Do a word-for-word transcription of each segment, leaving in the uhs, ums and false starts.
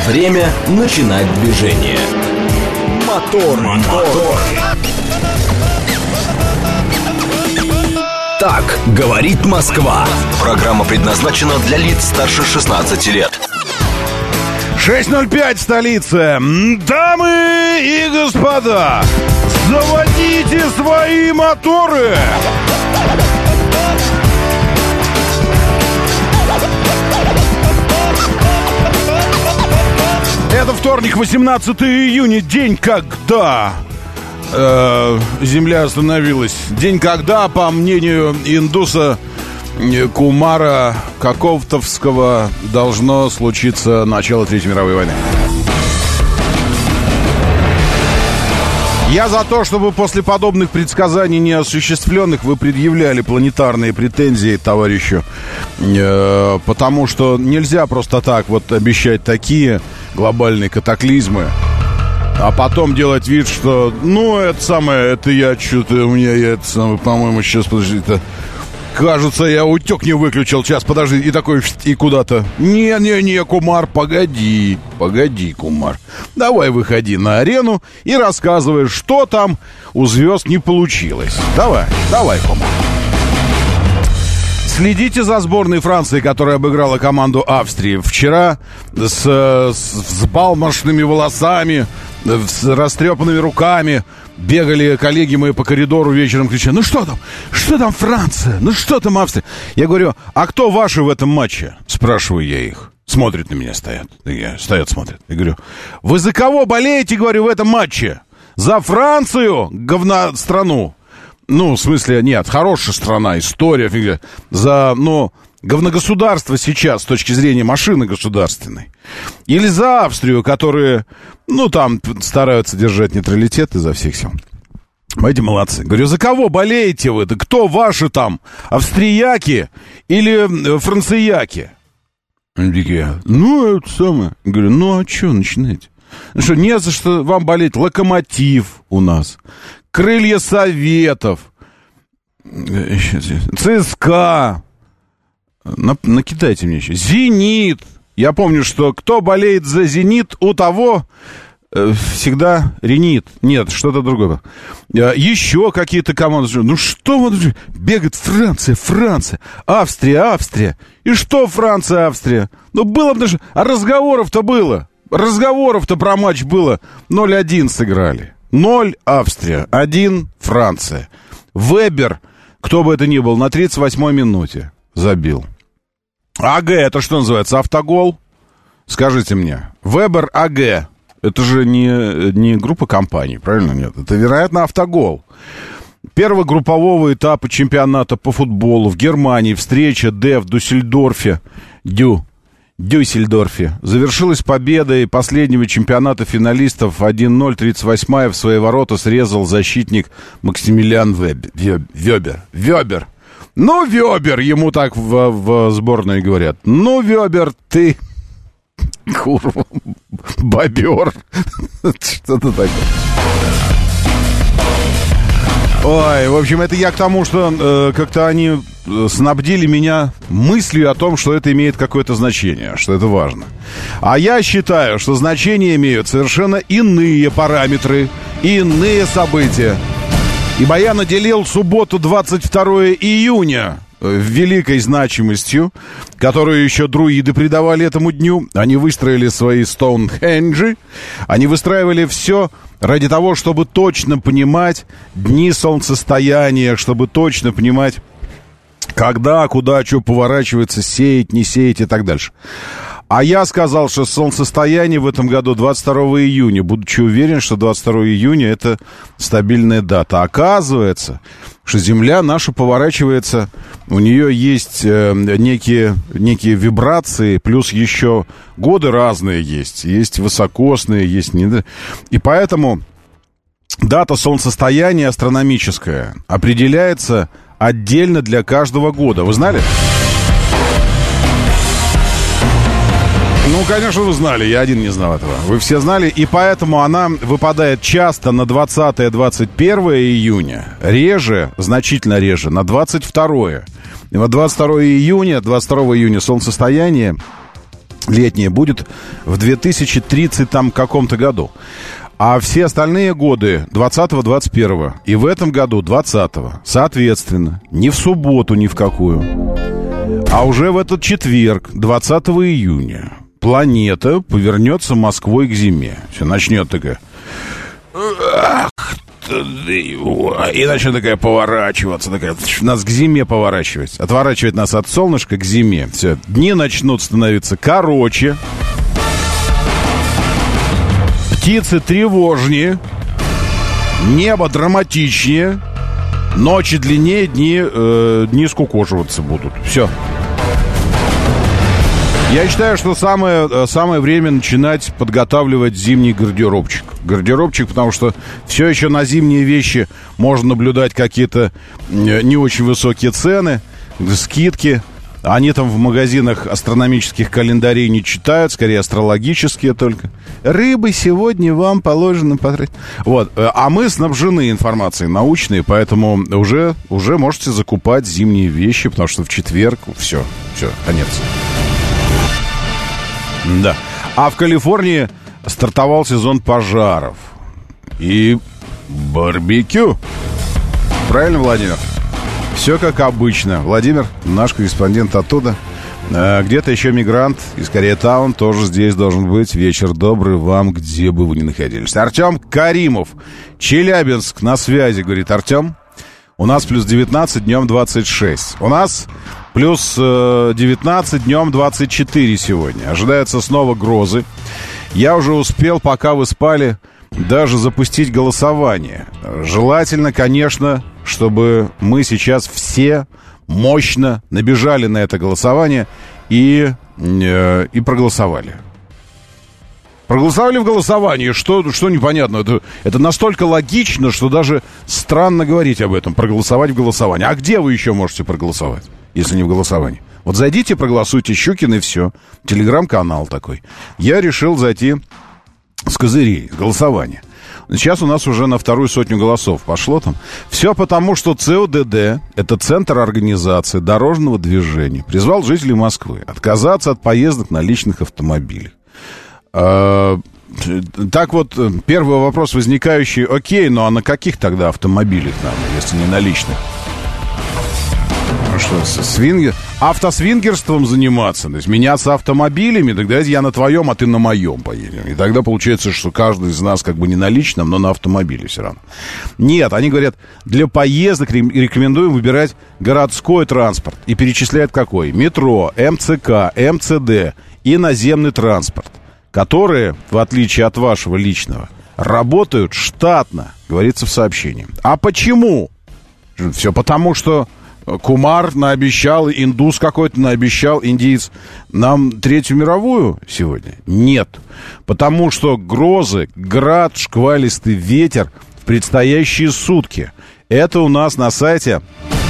Время начинать движение. Мотор, мотор. Так говорит Москва. Программа предназначена для лиц старше шестнадцати лет. шесть ноль пять в столице. Дамы и господа, заводите свои моторы. Это вторник, восемнадцатого июня, день, когда э, Земля остановилась. День, когда, по мнению индуса Кумара Каковтовского, должно случиться начало Третьей мировой войны. Я за то, чтобы после подобных предсказаний неосуществленных вы предъявляли планетарные претензии товарищу, э, потому что нельзя просто так вот обещать такие глобальные катаклизмы, а потом делать вид, что, ну, это самое, это я что-то, у меня, я это самое, по-моему, сейчас, подожди-то, кажется, я утек не выключил, сейчас, подожди, и такой, и куда-то. Не-не-не, Кумар, погоди, погоди, Кумар. Давай выходи на арену и рассказывай, что там у звезд не получилось. Давай, давай, Кумар. Следите за сборной Франции, которая обыграла команду Австрии. Вчера с, с взбалмошными волосами, с растрепанными руками бегали коллеги мои по коридору вечером, кричали: ну что там? Что там Франция? Ну что там Австрия? Я говорю: а кто ваши в этом матче? Спрашиваю я их. Смотрят на меня, стоят. Я, стоят, смотрят. Я говорю: вы за кого болеете, говорю, в этом матче? За Францию, говна страну? Ну, в смысле, нет, хорошая страна, история, фига. За, ну, говногосударство сейчас с точки зрения машины государственной. Или за Австрию, которые, ну, там стараются держать нейтралитет изо всех сил. Эти молодцы. Говорю: за кого болеете вы? Да кто ваши там? Австрияки или францияки? Они такие: ну, это самое. Говорю: ну, а что начинаете? Ну что, не за что вам болеть. Локомотив у нас. Крылья Советов, ЦСКА, накидайте мне еще, Зенит. Я помню, что кто болеет за Зенит, у того э, всегда ренит. Нет, что-то другое. Э, еще какие-то команды. Ну что вот бегает Франция, Франция, Австрия, Австрия. И что Франция, Австрия? Ну было бы даже... А разговоров-то было. Разговоров-то про матч было. ноль один сыграли. ноль Австрия, один Франция. Вебер, кто бы это ни был, на тридцать восьмой минуте забил. АГ, это что называется, автогол? Скажите мне. Вебер АГ, это же не, не группа компаний, правильно? Нет, это, вероятно, автогол. Первого группового этапа чемпионата по футболу в Германии встреча Д в Дюссельдорфе, Дю. Дюссельдорфе завершилась победой последнего чемпионата финалистов один ноль. тридцать восьмая в свои ворота срезал защитник Максимилиан Вебер. Вебер. Ну, Вебер, ему так в, в сборной говорят. Ну, Вебер, ты... Курва, бобер. Что-то такое. Ой, в общем, это я к тому, что э, как-то они снабдили меня мыслью о том, что это имеет какое-то значение, что это важно. А я считаю, что значение имеют совершенно иные параметры, иные события. Ибо я наделил субботу двадцать второго июня великой значимостью, которую еще друиды придавали этому дню. Они выстроили свои Стоунхенджи, они выстраивали все ради того, чтобы точно понимать дни солнцестояния, чтобы точно понимать, когда, куда, что поворачивается, сеять, не сеять и так дальше. А я сказал, что солнцестояние в этом году двадцать второго июня, будучи уверен, что двадцать второго июня это стабильная дата. Оказывается, что Земля наша поворачивается, у нее есть э, некие, некие вибрации, плюс еще годы разные есть. Есть высокосные, есть не... И поэтому дата солнцестояния астрономическая определяется отдельно для каждого года. Вы знали? Ну, конечно, вы знали, я один не знал этого. Вы все знали, и поэтому она выпадает часто на двадцатое-двадцать первое июня, реже, значительно реже, на двадцать второе. И вот двадцать второго июня, двадцать второго июня солнцестояние летнее будет в две тысячи тридцатом каком-то году. А все остальные годы двадцатого, двадцать первого. И в этом году двадцатого. Соответственно, не в субботу ни в какую, а уже в этот четверг, двадцатого июня, планета повернется Москвой к зиме. Все, начнет такая... И начнет такая поворачиваться, такая, нас к зиме поворачивать. Отворачивать нас от солнышка к зиме. Все, дни начнут становиться короче. Птицы тревожнее. Небо драматичнее. Ночи длиннее, дни, э, дни скукоживаться будут. Все. Я считаю, что самое, самое время начинать подготавливать зимний гардеробчик. Гардеробчик, потому что все еще на зимние вещи можно наблюдать какие-то не очень высокие цены, скидки. Они там в магазинах астрономических календарей не читают, скорее астрологические только. Рыбы сегодня вам положено потратить. Вот. А мы снабжены информацией научной, поэтому уже, уже можете закупать зимние вещи, потому что в четверг все, все, конец. Да. А в Калифорнии стартовал сезон пожаров и барбекю. Правильно, Владимир? Все как обычно. Владимир, наш корреспондент оттуда. А, где-то еще мигрант из Кореятаун тоже здесь должен быть. Вечер добрый вам, где бы вы ни находились. Артем Каримов, Челябинск, на связи, говорит Артем. У нас плюс девятнадцать, днем двадцать шесть. У нас плюс девятнадцать, днем двадцать четыре сегодня. Ожидаются снова грозы. Я уже успел, пока вы спали, даже запустить голосование. Желательно, конечно, чтобы мы сейчас все мощно набежали на это голосование и, э, и проголосовали. Проголосовали в голосовании, что, что непонятно. Это, это настолько логично, что даже странно говорить об этом, проголосовать в голосовании. А где вы еще можете проголосовать, если не в голосовании? Вот зайдите, проголосуйте, Щукин, и все. Телеграм-канал такой. Я решил зайти с козырей, с голосования. Сейчас у нас уже на вторую сотню голосов пошло там. Все потому, что ЦОДД, это Центр организации дорожного движения, призвал жителей Москвы отказаться от поездок на личных автомобилях. А, так вот, первый вопрос возникающий: окей, ну а на каких тогда автомобилях нам, если не на личных? Ну что, свингер? Автосвингерством заниматься, то есть меняться автомобилями, тогда я на твоем, а ты на моем поедем. И тогда получается, что каждый из нас как бы не на личном, но на автомобиле все равно. Нет, они говорят, для поездок рекомендуем выбирать городской транспорт. И перечисляют какой? Метро, МЦК, МЦД и наземный транспорт, которые, в отличие от вашего личного, работают штатно, говорится в сообщении. А почему? Все потому, что Кумар наобещал, индус какой-то наобещал, индиец, нам Третью мировую сегодня? Нет. Потому что грозы, град, шквалистый ветер в предстоящие сутки. Это у нас на сайте,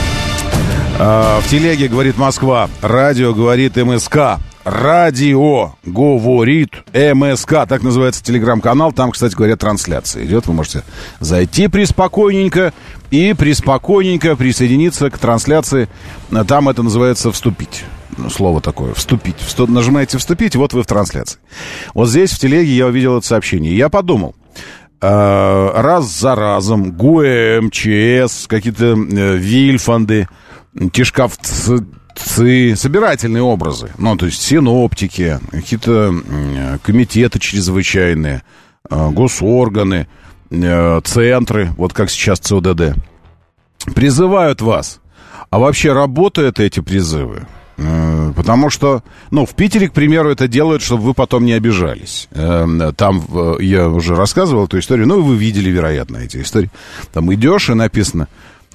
э, в телеге говорит Москва, радио говорит МСК. Радио говорит МСК, так называется телеграм-канал. Там, кстати говоря, трансляция идет. Вы можете зайти приспокойненько и приспокойненько присоединиться к трансляции. Там это называется «вступить». Слово такое, «вступить». Вступ, нажимаете «вступить», вот вы в трансляции. Вот здесь в телеге я увидел это сообщение. Я подумал, э, раз за разом ГУЭ, МЧС, какие-то э, вильфанды, тишковцы, собирательные образы, ну, то есть синоптики, какие-то комитеты чрезвычайные, госорганы, центры, вот как сейчас ЦОДД, призывают вас. А вообще работают эти призывы? Потому что, ну, в Питере, к примеру, это делают, чтобы вы потом не обижались. Там я уже рассказывал эту историю, ну, вы видели, вероятно, эти истории. Там идешь, и написано: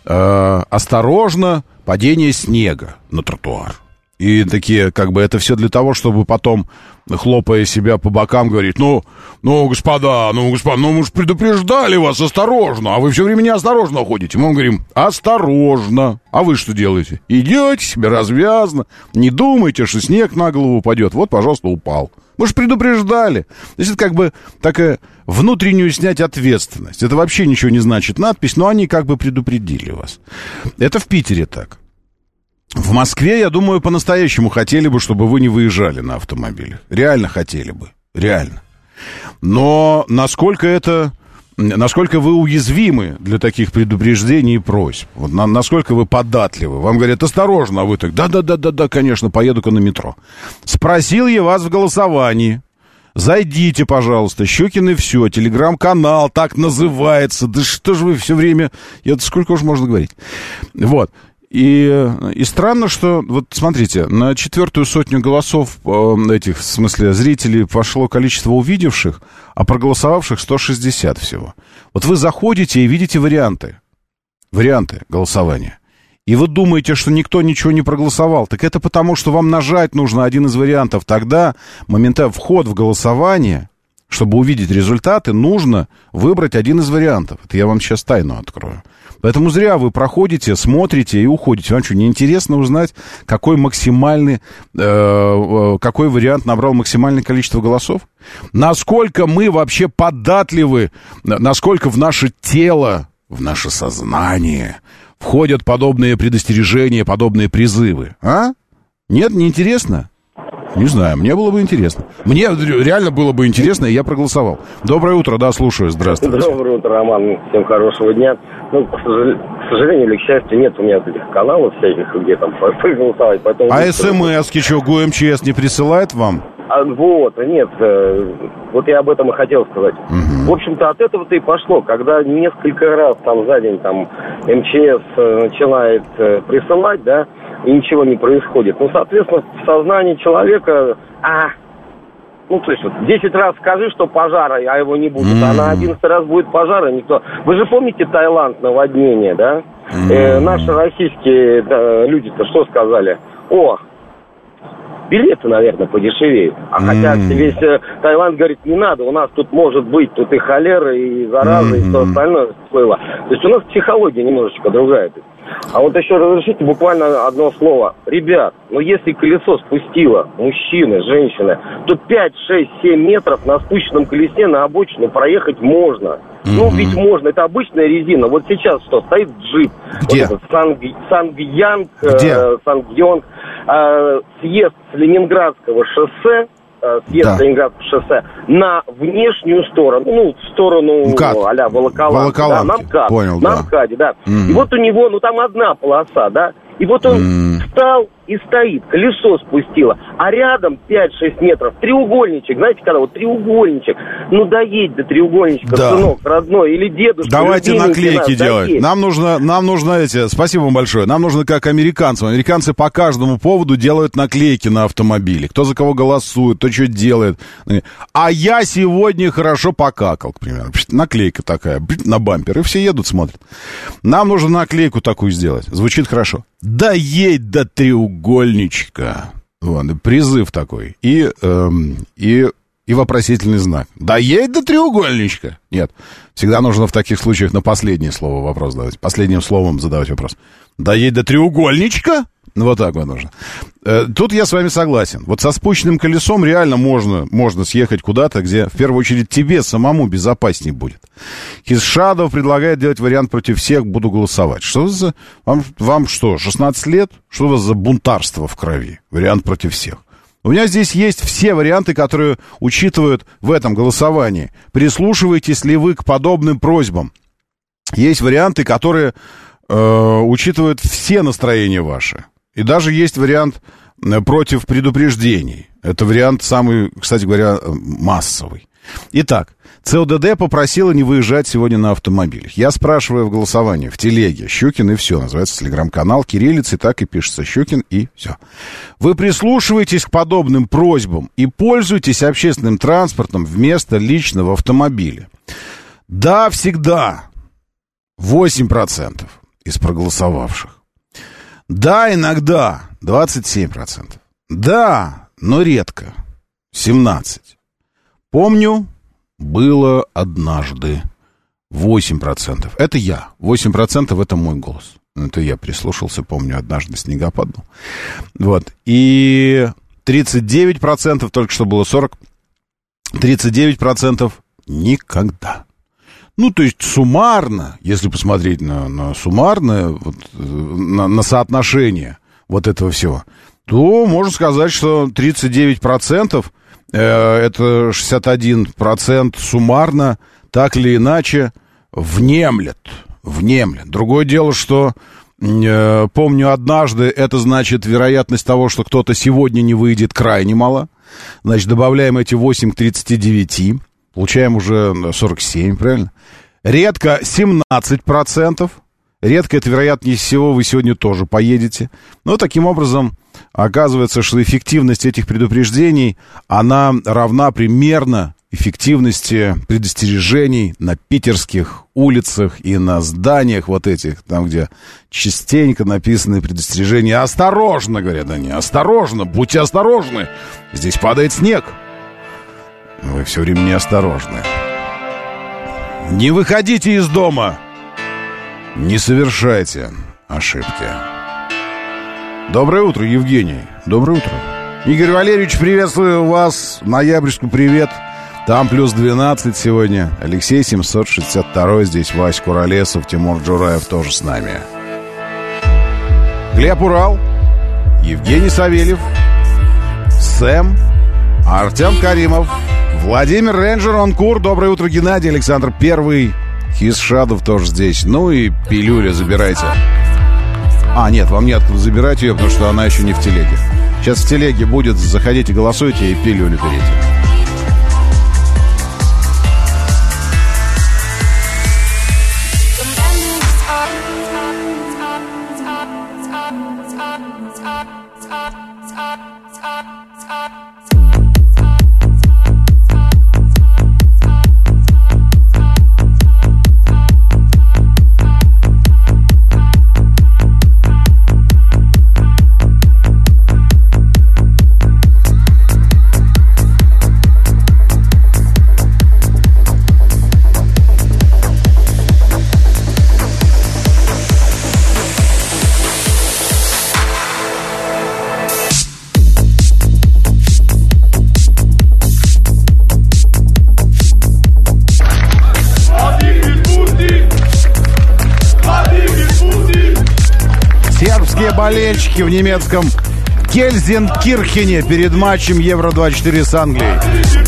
осторожно, падение снега на тротуар. И такие, как бы, это все для того, чтобы потом, хлопая себя по бокам, говорить: ну, ну, господа, ну, господа, ну, мы же предупреждали вас, осторожно, а вы все время неосторожно ходите. Мы вам говорим: осторожно. А вы что делаете? Идете себе развязно, не думайте, что снег на голову упадет. Вот, пожалуйста, упал. Мы же предупреждали. То есть это как бы такая внутреннюю снять ответственность. Это вообще ничего не значит, надпись, но они как бы предупредили вас. Это в Питере так. В Москве, я думаю, по-настоящему хотели бы, чтобы вы не выезжали на автомобиле. Реально хотели бы. Реально. Но насколько это... Насколько вы уязвимы для таких предупреждений и просьб? Вот на, насколько вы податливы? Вам говорят, осторожно, а вы так, да-да-да-да, конечно, поеду-ка на метро. Спросил я вас в голосовании. Зайдите, пожалуйста, Щукин и все, телеграм-канал так называется. Да что же вы все время... Это сколько уж можно говорить? Вот. И, и странно, что, вот смотрите, на четвертую сотню голосов э, этих, в смысле, зрителей пошло количество увидевших, а проголосовавших сто шестьдесят всего. Вот вы заходите и видите варианты, варианты голосования, и вы думаете, что никто ничего не проголосовал. Так это потому, что вам нажать нужно один из вариантов. Тогда моментально вход в голосование, чтобы увидеть результаты, нужно выбрать один из вариантов. Это я вам сейчас тайну открою. Поэтому зря вы проходите, смотрите и уходите. Вам что, неинтересно узнать, какой максимальный, э, какой вариант набрал максимальное количество голосов? Насколько мы вообще податливы, насколько в наше тело, в наше сознание входят подобные предостережения, подобные призывы? А? Нет, неинтересно? Не знаю, мне было бы интересно. Мне реально было бы интересно, и я проголосовал. Доброе утро, да, слушаю, здравствуйте. Доброе утро, Роман, всем хорошего дня. Ну, к сожалению или к счастью, нет у меня этих каналов всяких, где там проголосовать. Поэтому... А смс-ки что, ГУМЧС не присылает вам? А, вот, нет, э, вот я об этом и хотел сказать. Угу. В общем-то, от этого-то и пошло, когда несколько раз там за день там МЧС э, начинает э, присылать, да, и ничего не происходит. Ну, соответственно, в сознании человека, а, ну, то есть вот десять раз скажи, что пожара, а его не будет, mm-hmm. а на одиннадцатый раз будет пожар, и никто... Вы же помните Таиланд, наводнение, да? Mm-hmm. Э, наши российские да, люди-то что сказали? О, билеты, наверное, подешевеют. А mm-hmm. хотя весь э, Таиланд говорит, не надо, у нас тут может быть, тут и холера, и зараза, mm-hmm. и все остальное всплыло. То есть у нас психология немножечко другая. А вот еще разрешите буквально одно слово. Ребят, ну если колесо спустило мужчина, женщина, то пять, шесть, семь метров на спущенном колесе на обочину проехать можно. Mm-hmm. Ну ведь можно, это обычная резина. Вот сейчас что, стоит джип. Где? Вот этот Санг... Сангьянг, Где? Э, Сангьонг, э, съезд с Ленинградского шоссе, съезд да. Ленинградского шоссе на внешнюю сторону, ну, в сторону а-ля Волоколамки, да, на МКАД, Понял, на да. МКАДе, да. Mm. И вот у него, ну, там одна полоса, да, и вот он mm. встал и стоит, колесо спустило, а рядом пять-шесть метров треугольничек, знаете, когда вот треугольничек, ну, доедь до треугольничка, да. сынок, родной, или дедушка. Давайте наклейки нас, делать. доедь. Нам нужно, нам нужно эти, спасибо вам большое, нам нужно как американцам. Американцы по каждому поводу делают наклейки на автомобиле. Кто за кого голосует, кто что делает. А я сегодня хорошо покакал, к примеру. Наклейка такая, на бампер, и все едут, смотрят. Нам нужно наклейку такую сделать. Звучит хорошо. Доедь до треугольничка. Вот, призыв такой. И, эм, и, и вопросительный знак. Доедь до треугольничка. Нет. Всегда нужно в таких случаях на последнее слово вопрос давать. Последним словом задавать вопрос. Доедь до треугольничка? Ну, вот так вот нужно. Тут я с вами согласен. Вот со спущенным колесом реально можно, можно съехать куда-то, где в первую очередь тебе самому безопаснее будет. Хизшадов предлагает делать вариант против всех, буду голосовать. Что за... Вам, вам что, шестнадцать лет? Что у вас за бунтарство в крови? Вариант против всех. У меня здесь есть все варианты, которые учитывают в этом голосовании. Прислушиваетесь ли вы к подобным просьбам? Есть варианты, которые э, учитывают все настроения ваши. И даже есть вариант против предупреждений. Это вариант самый, кстати говоря, массовый. Итак, ЦОДД попросила не выезжать сегодня на автомобилях. Я спрашиваю в голосовании, в телеге, Щукин и все. Называется телеграм-канал, кириллицей, так и пишется Щукин и все. Вы прислушиваетесь к подобным просьбам и пользуетесь общественным транспортом вместо личного автомобиля. Да, всегда. восемь процентов из проголосовавших. Да, иногда двадцать семь процентов. Да, но редко семнадцать процентов. Помню, было однажды восемь процентов. Это я. восемь процентов это мой голос. Это я прислушался, помню, однажды снегопад был. Вот. И тридцать девять процентов, только что было сорок процентов, тридцать девять процентов никогда. Ну, то есть суммарно, если посмотреть на, на суммарное, вот, на, на соотношение вот этого всего, то можно сказать, что тридцать девять процентов, э, это шестьдесят один процент суммарно, так или иначе, внемлет. Внемлет. Другое дело, что, э, помню, однажды, это значит вероятность того, что кто-то сегодня не выйдет, крайне мала. Значит, добавляем эти восемь к тридцати девяти, получаем уже сорок семь, правильно? Редко семнадцать процентов. Редко, это, вероятнее всего, вы сегодня тоже поедете. Но таким образом, оказывается, что эффективность этих предупреждений, она равна примерно эффективности предостережений на питерских улицах и на зданиях вот этих, там, где частенько написаны предостережения. Осторожно, говорят они, осторожно, будьте осторожны, здесь падает снег. Вы все время неосторожны. Не выходите из дома. Не совершайте ошибки. Доброе утро, Евгений. Доброе утро. Игорь Валерьевич, приветствую вас. Ноябрьску привет. Там плюс двенадцать сегодня. Алексей семьсот шестьдесят два здесь. Вась Куролесов, Тимур Джураев тоже с нами. Глеб Урал, Евгений Савельев, Сэм, Артем Каримов, Владимир Рейнджер, Онкур. Доброе утро, Геннадий, Александр Первый. Хис Шадов тоже здесь. Ну и пилюля забирайте. А, нет, вам неоткуда забирать ее, потому что она еще не в телеге. Сейчас в телеге будет, заходите, голосуйте и пилюлю берите. Болельщики в немецком Гельзенкирхене перед матчем Евро двадцать четыре с Англией.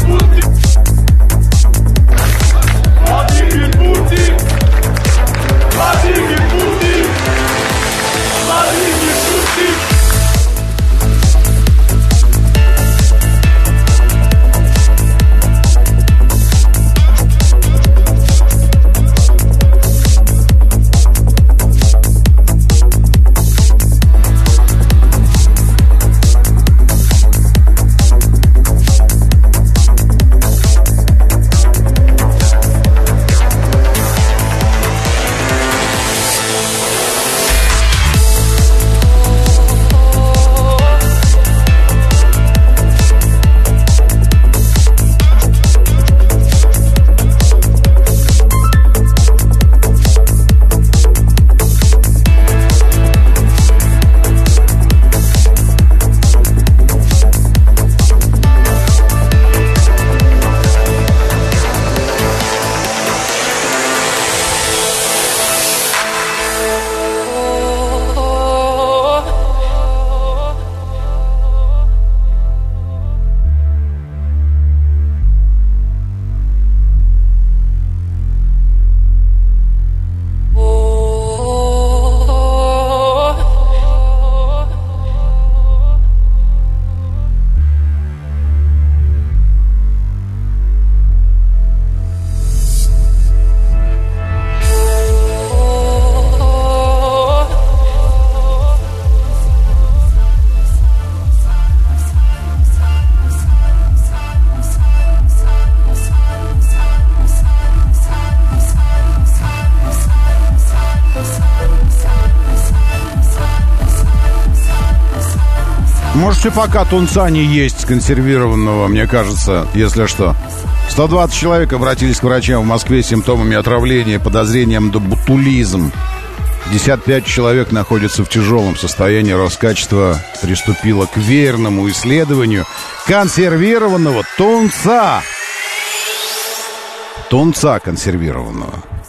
Можете пока тунца не есть консервированного, мне кажется, если что. сто двадцать человек обратились к врачам в Москве с симптомами отравления, подозрением на ботулизм. пятьдесят пять человек находятся в тяжелом состоянии. Роскачество приступило к верному исследованию консервированного тунца. Тунца консервированного.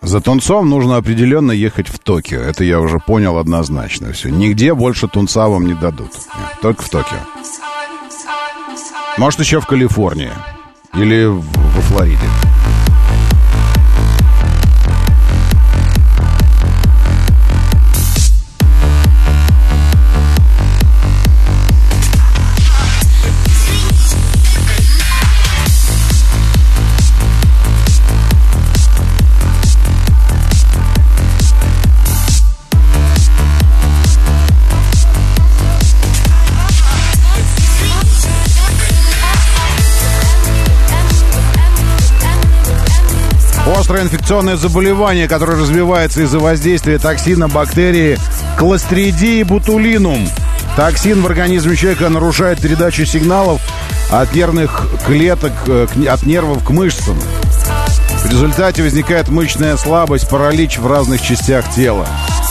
За тунцом нужно определенно ехать в Токио. Это я уже понял однозначно. Все. Нигде больше тунца вам не дадут. Нет, только в Токио. Может, еще в Калифорнии. Или во Флориде. Острое инфекционное заболевание, которое развивается из-за воздействия токсина бактерии Clostridium botulinum. Токсин в организме человека нарушает передачу сигналов от нервных клеток, от нервов к мышцам. В результате возникает мышечная слабость, паралич в разных частях тела.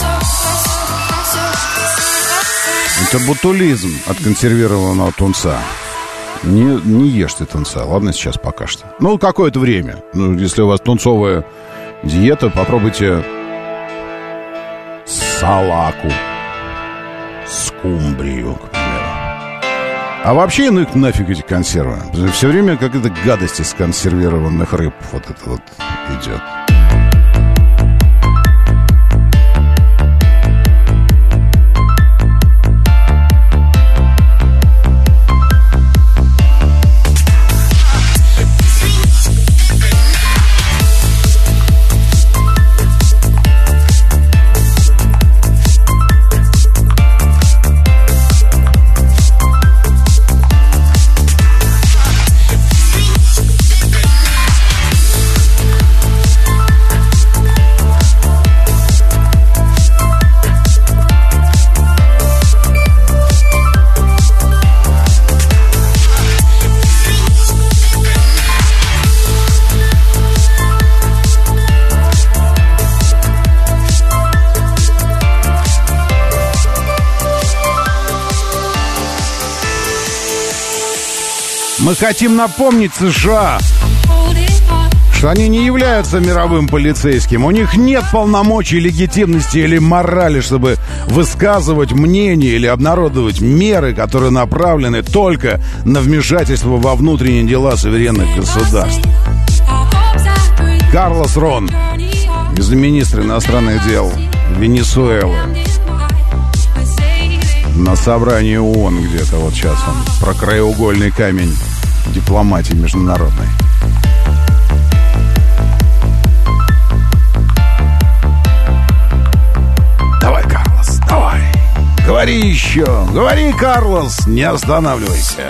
Это ботулизм от консервированного тунца. Не, не ешьте тунца, ладно, сейчас пока что. Ну, какое-то время. Ну, если у вас тунцовая диета, попробуйте салаку, скумбрию, к примеру. А вообще, ну их нафиг эти консервы. Все время какая-то гадость из консервированных рыб вот это вот идет. Мы хотим напомнить США, что они не являются мировым полицейским. У них нет полномочий, легитимности или морали, чтобы высказывать мнение или обнародовать меры, которые направлены только на вмешательство во внутренние дела суверенных государств. Карлос Рон, замминистра иностранных дел Венесуэлы, на собрании ООН где-то вот сейчас он про краеугольный камень дипломатии международной. Давай, Карлос, давай. Говори еще. Говори, Карлос, не останавливайся.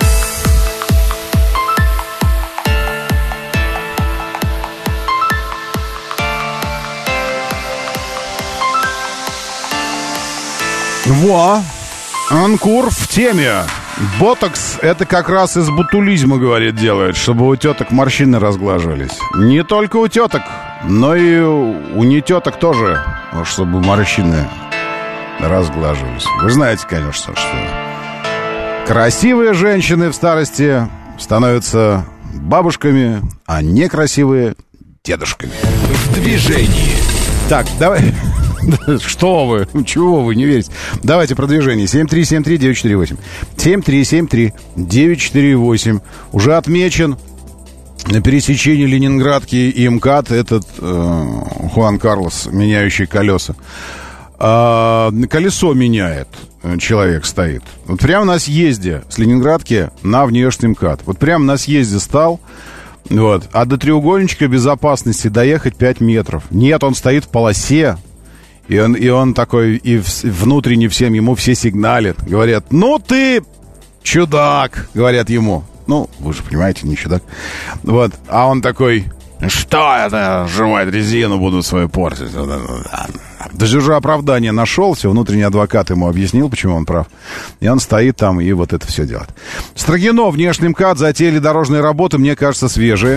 Во! Анкур в теме. Ботокс — это как раз из ботулизма, говорит, делают, чтобы у теток морщины разглаживались. Не только у теток, но и у не теток тоже, чтобы морщины разглаживались. Вы знаете, конечно, что красивые женщины в старости становятся бабушками, а некрасивые — дедушками. В движении. Так, давай... Что вы? Чего вы не верите? Давайте про движение. семь три семь три девять четыре восемь. семь три семь три девять четыре восемь. Уже отмечен на пересечении Ленинградки и МКАД этот э, Хуан Карлос, меняющий колеса. А, колесо меняет. Человек стоит. Вот прямо на съезде с Ленинградки на внешний МКАД. Вот прямо на съезде стал. Вот. А до треугольничка безопасности доехать пять метров. Нет, он стоит в полосе. И он, и он такой, и внутренне всем ему все сигналят. Говорят, ну ты чудак, говорят ему. Ну, вы же понимаете, не чудак. Вот, а он такой, что это, сжимать резину буду свою портить. Даже уже оправдание нашел, все, внутренний адвокат ему объяснил, почему он прав. И он стоит там и вот это все делает. Строгино, внешний МКАД, затеяли дорожные работы, мне кажется, свежие.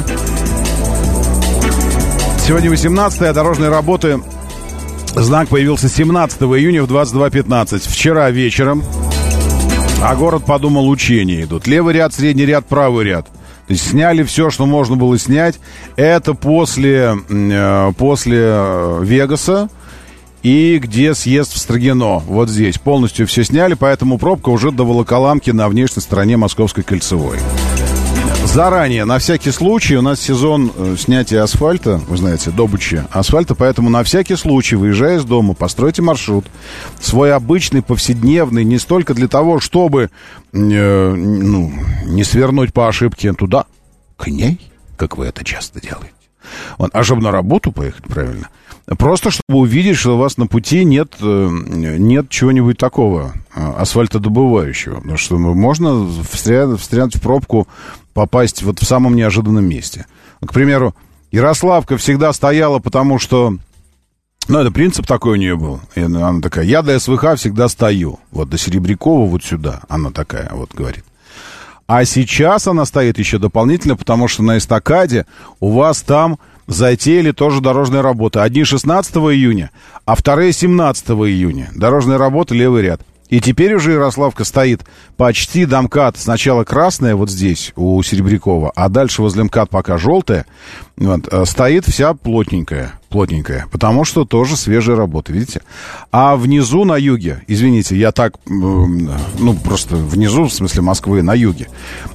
Сегодня восемнадцатое, дорожные работы... Знак появился семнадцатого июня в двадцать два пятнадцать. Вчера вечером. А город подумал, учения идут. Левый ряд, средний ряд, правый ряд. Сняли все, что можно было снять. Это после, э, после Вегаса. И где съезд в Строгино. Вот здесь. Полностью все сняли, поэтому пробка уже до Волоколамки на внешней стороне Московской кольцевой. Заранее, на всякий случай, у нас сезон снятия асфальта, вы знаете, добычи асфальта, поэтому на всякий случай, выезжая из дома, постройте маршрут свой обычный, повседневный, не столько для того, чтобы э, ну, не свернуть по ошибке туда, к ней, как вы это часто делаете, вот, а чтобы на работу поехать, правильно. Просто чтобы увидеть, что у вас на пути нет, нет чего-нибудь такого асфальтодобывающего. Потому что можно встрять, встрять в пробку, попасть вот в самом неожиданном месте. К примеру, Ярославка всегда стояла, потому что... Ну, это принцип такой у нее был. И она такая, я до СВХ всегда стою. Вот до Серебрякова вот сюда. Она такая вот говорит. А сейчас она стоит еще дополнительно, потому что на эстакаде у вас там... затеяли тоже дорожные работы. Одни шестнадцатого июня, а вторые семнадцатого июня. Дорожные работы, левый ряд. И теперь уже Ярославка стоит почти до МКАД. Сначала красная вот здесь, у Серебрякова, а дальше возле МКАД пока желтая. Вот, стоит вся плотненькая, плотненькая, потому что тоже свежая работа, видите? А внизу на юге, извините, я так, ну, просто внизу, в смысле Москвы, на юге,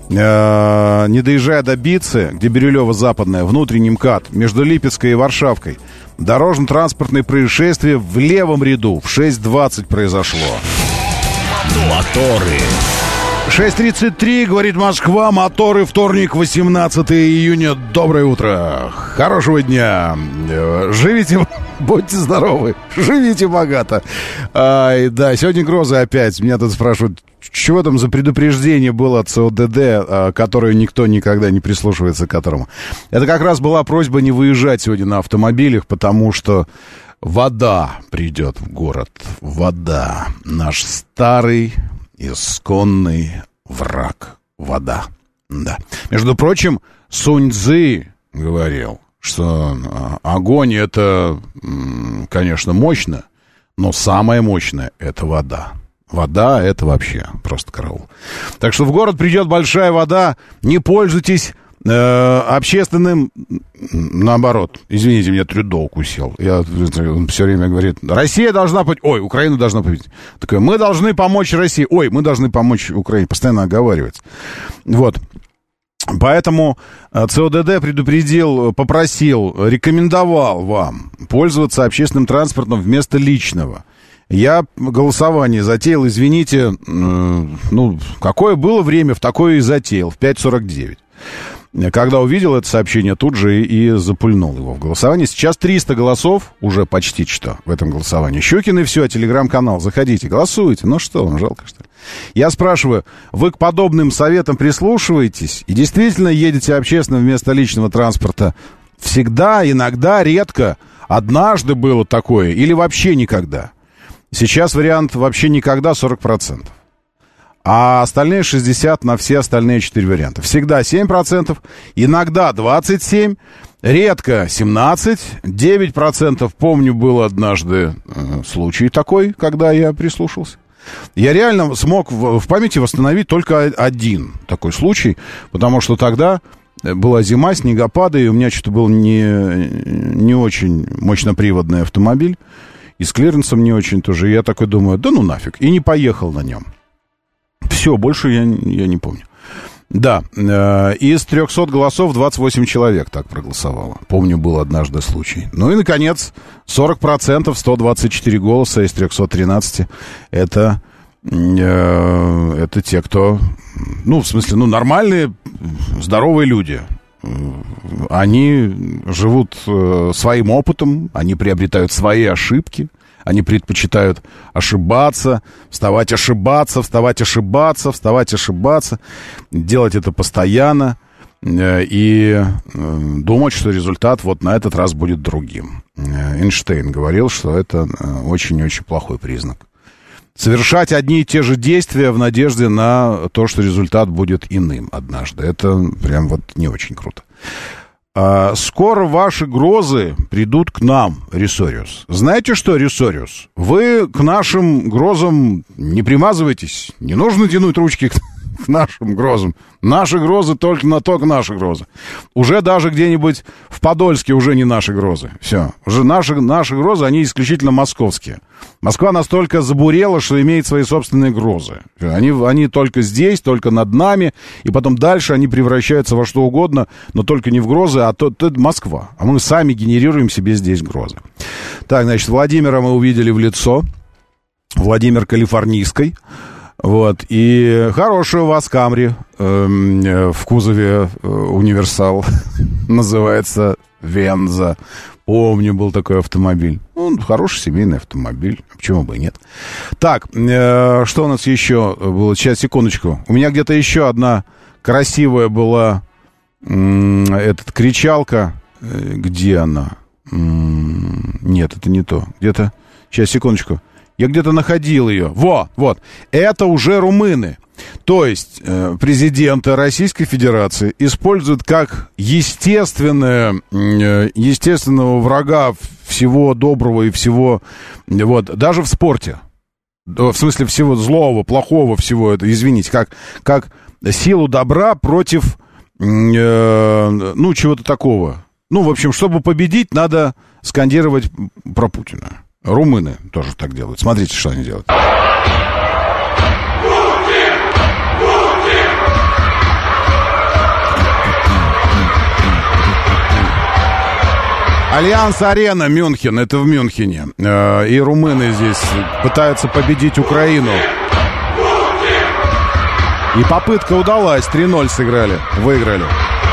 э, не доезжая до Бицы, где Бирюлево-Западная, внутренний МКАД, между Липецкой и Варшавкой, дорожно-транспортное происшествие в левом ряду в шесть двадцать произошло. Моторы. шесть тридцать три, говорит Москва, моторы, вторник, восемнадцатого июня. Доброе утро, хорошего дня. Живите, будьте здоровы, живите богато. Ай, да, сегодня грозы опять. Меня тут спрашивают, чего там за предупреждение было от ЦОДД, которое никто никогда не прислушивается к которому. Это как раз была просьба не выезжать сегодня на автомобилях, потому что вода придет в город. Вода. Наш старый, исконный враг. Вода. Да. Между прочим, Сунь Цзы говорил, что огонь — это, конечно, мощно, но самое мощное — это вода. Вода — это вообще просто караул. Так что в город придет большая вода. Не пользуйтесь э, общественным... Наоборот. Извините, меня Трюдо укусил. Я, он все время говорит, Россия должна... Ой, Украина должна победить. Такой, мы должны помочь России. Ой, мы должны помочь Украине. Постоянно оговаривается. Вот. Поэтому ЦОДД предупредил, попросил, рекомендовал вам пользоваться общественным транспортом вместо личного. Я голосование затеял, извините, э, ну, какое было время, в такое и затеял, в пять сорок девять. Когда увидел это сообщение, тут же и, и запульнул его в голосовании. Сейчас триста голосов, уже почти что в этом голосовании. Щукин и все, телеграм-канал, заходите, голосуйте. Ну что, вам жалко, что ли? Я спрашиваю, вы к подобным советам прислушиваетесь и действительно едете общественно вместо личного транспорта? Всегда, иногда, редко, однажды было такое или вообще никогда? Сейчас вариант вообще никогда сорок процентов. А остальные шестьдесят на все остальные четыре варианта. Всегда семь процентов, иногда двадцать семь процентов, редко семнадцать процентов, девять процентов, помню, был однажды э, случай такой, когда я прислушался. Я реально смог в, в памяти восстановить только один такой случай, потому что тогда была зима, снегопады, и у меня что-то был не, не очень мощноприводный автомобиль. И с клиренсом не очень тоже. И я такой думаю, да ну нафиг. И не поехал на нем. Все, больше я, я не помню. Да, э, из трехсот голосов двадцать восемь человек так проголосовало. Помню, был однажды случай. Ну и, наконец, сорок процентов, сто двадцать четыре голоса из трехсот тринадцати. Это, э, это те, кто... Ну, в смысле, ну, нормальные, здоровые люди. Они живут э, своим опытом, они приобретают свои ошибки, они предпочитают ошибаться, вставать, ошибаться, вставать, ошибаться, вставать, ошибаться, делать это постоянно э, и э, думать, что результат вот на этот раз будет другим. Э, Эйнштейн говорил, что это очень-очень плохой признак. Совершать одни и те же действия в надежде на то, что результат будет иным однажды. Это прям вот не очень круто. А, скоро ваши грозы придут к нам, Ресориус. Знаете что, Ресориус? Вы к нашим грозам не примазывайтесь. Не нужно тянуть ручки к, к нашим грозам. Наши грозы только на только наши грозы. Уже даже где-нибудь в Подольске уже не наши грозы. Все. Уже наши, наши грозы, они исключительно московские. Москва настолько забурела, что имеет свои собственные грозы. Они, они только здесь, только над нами, и потом дальше они превращаются во что угодно, но только не в грозы, а то, то Москва. А мы сами генерируем себе здесь грозы. Так, значит, Владимира мы увидели в лицо. Владимир Калифорнийской. Вот, и хороший у вас Камри э, в кузове э, универсал. Называется Венза. Помню, был такой автомобиль. Ну, хороший семейный автомобиль. Почему бы и нет? Так, э, что у нас еще было? Сейчас, секундочку. У меня где-то еще одна красивая была э, этот, кричалка. Э, где она? Э, нет, это не то. Где-то... Сейчас, секундочку. Я где-то находил ее. Во, вот. Это уже румыны. То есть э, президента Российской Федерации используют как естественное, э, естественного врага всего доброго и всего, вот, даже в спорте. В смысле всего злого, плохого всего это, извините, как, как силу добра против, э, ну, чего-то такого. Ну, в общем, чтобы победить, надо скандировать про Путина. Румыны тоже так делают. Смотрите, что они делают. Альянс Арена, Мюнхен, это в Мюнхене. И румыны здесь пытаются победить Украину. И попытка удалась, три ноль сыграли, выиграли.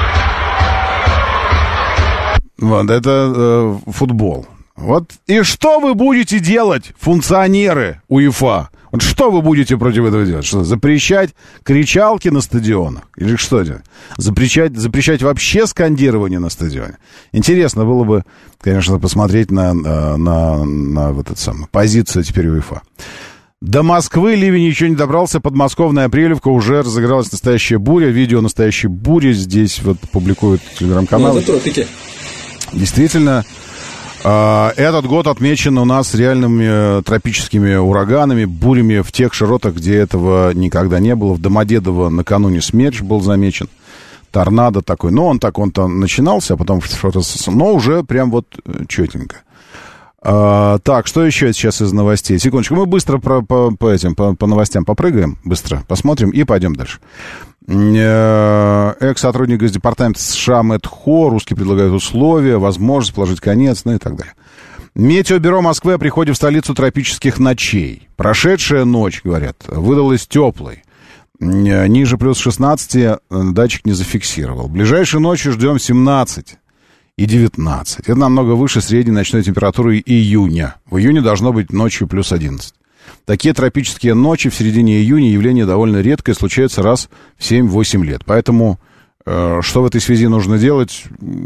Вот, это э, футбол. Вот, и что вы будете делать, функционеры УЕФА? Вот что вы будете против этого делать? Что, запрещать кричалки на стадионах? Или что делать? Запрещать, запрещать вообще скандирование на стадионе? Интересно было бы, конечно, посмотреть на, на, на, на вот эту самую позицию теперь УЕФА. До Москвы ливень еще не добрался. Подмосковная Апрелевка уже разыгралась настоящая буря. Видео настоящей бури здесь вот публикуют телеграм-каналы. Ну, это тропики. Действительно, этот год отмечен у нас реальными тропическими ураганами, бурями в тех широтах, где этого никогда не было. В Домодедово накануне смерч был замечен. Торнадо такой. Ну, он так, он-то начинался, а потом... Но уже прям вот четенько. А, так, что еще сейчас из новостей? Секундочку, мы быстро про, по, по этим, по, по новостям попрыгаем. Быстро посмотрим и пойдем дальше. Экс-сотрудник Госдепартамента США Мэтт Хо, русские предлагают условия, возможность положить конец, ну и так далее. Метеобюро Москвы о приходе в столицу тропических ночей. Прошедшая ночь, говорят, выдалась теплой. Ниже плюс шестнадцати датчик не зафиксировал. Ближайшей ночью ждем семнадцать и девятнадцать. Это намного выше средней ночной температуры июня. В июне должно быть ночью плюс одиннадцать. Такие тропические ночи в середине июня явление довольно редкое, случается раз в семь-восемь лет. Поэтому э, что в этой связи нужно делать?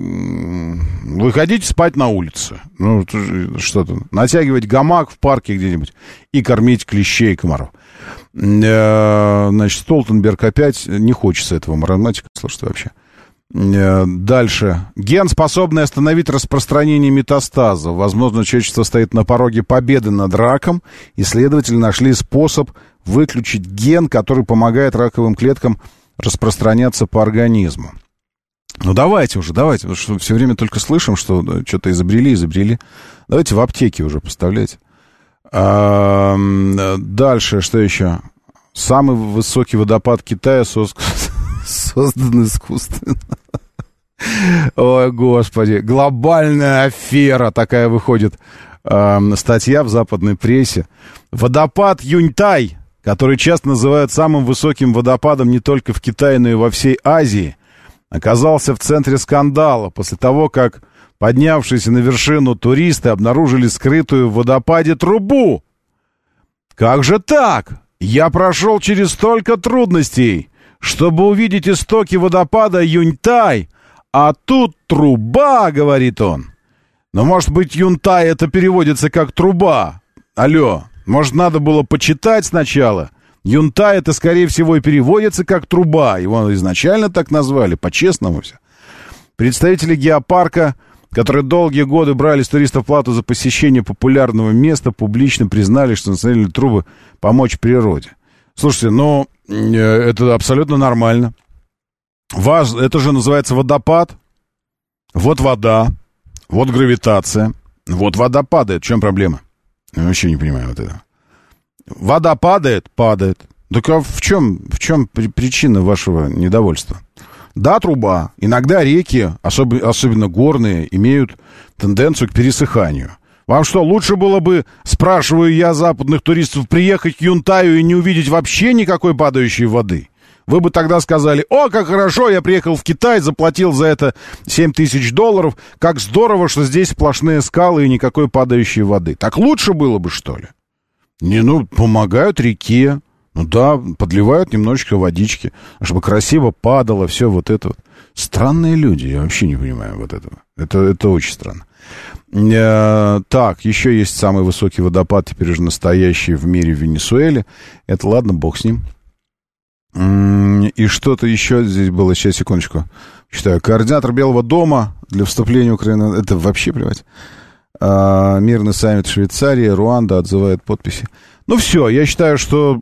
Выходите спать на улице. Ну, что-то. Натягивать гамак в парке где-нибудь и кормить клещей и комаров. Э, значит, Столтенберг опять не хочется этого маразматика слушать вообще. Дальше. Ген, способный остановить распространение метастаза. Возможно, человечество стоит на пороге победы над раком. Исследователи нашли способ выключить ген, который помогает раковым клеткам распространяться по организму. Ну, давайте уже, давайте. Потому что все время только слышим, что что-то изобрели, изобрели. Давайте в аптеке уже поставлять. А, дальше, что еще? Самый высокий водопад Китая создан искусственно. Ой, господи. Глобальная афера такая выходит. Э, статья в западной прессе. Водопад Юньтай, который часто называют самым высоким водопадом не только в Китае, но и во всей Азии, оказался в центре скандала после того, как поднявшиеся на вершину туристы обнаружили скрытую в водопаде трубу. Как же так? Я прошел через столько трудностей, чтобы увидеть истоки водопада Юньтай, а тут труба, говорит он. Но, может быть, Юньтай это переводится как труба. Алло, может, надо было почитать сначала? Юньтай это, скорее всего, и переводится как труба. Его изначально так назвали, по-честному все. Представители геопарка, которые долгие годы брали с туристов плату за посещение популярного места, публично признали, что установили трубы помочь природе. Слушайте, ну, это абсолютно нормально. Ваз, это же называется водопад. Вот вода, вот гравитация, вот вода падает. В чем проблема? Я вообще не понимаю вот это. Вода падает, падает. Так а в чем, в чем причина вашего недовольства? Да, труба. Иногда реки, особенно, особенно горные, имеют тенденцию к пересыханию. Вам что, лучше было бы, спрашиваю я западных туристов, приехать к Юнтаю и не увидеть вообще никакой падающей воды? Вы бы тогда сказали: о, как хорошо, я приехал в Китай, заплатил за это семь тысяч долларов, как здорово, что здесь сплошные скалы и никакой падающей воды. Так лучше было бы, что ли? Не, ну, помогают реке, ну да, подливают немножечко водички, чтобы красиво падало все вот это вот. Странные люди, я вообще не понимаю вот этого. Это, это очень странно. Э, так, еще есть самый высокий водопад, теперь уже настоящий в мире, в Венесуэле. Это ладно, бог с ним. И что-то еще здесь было, сейчас, секундочку. Читаю. Координатор Белого дома для вступления Украины. Это вообще плевать. А, мирный саммит Швейцарии, Руанда отзывает подписи. Ну все, я считаю, что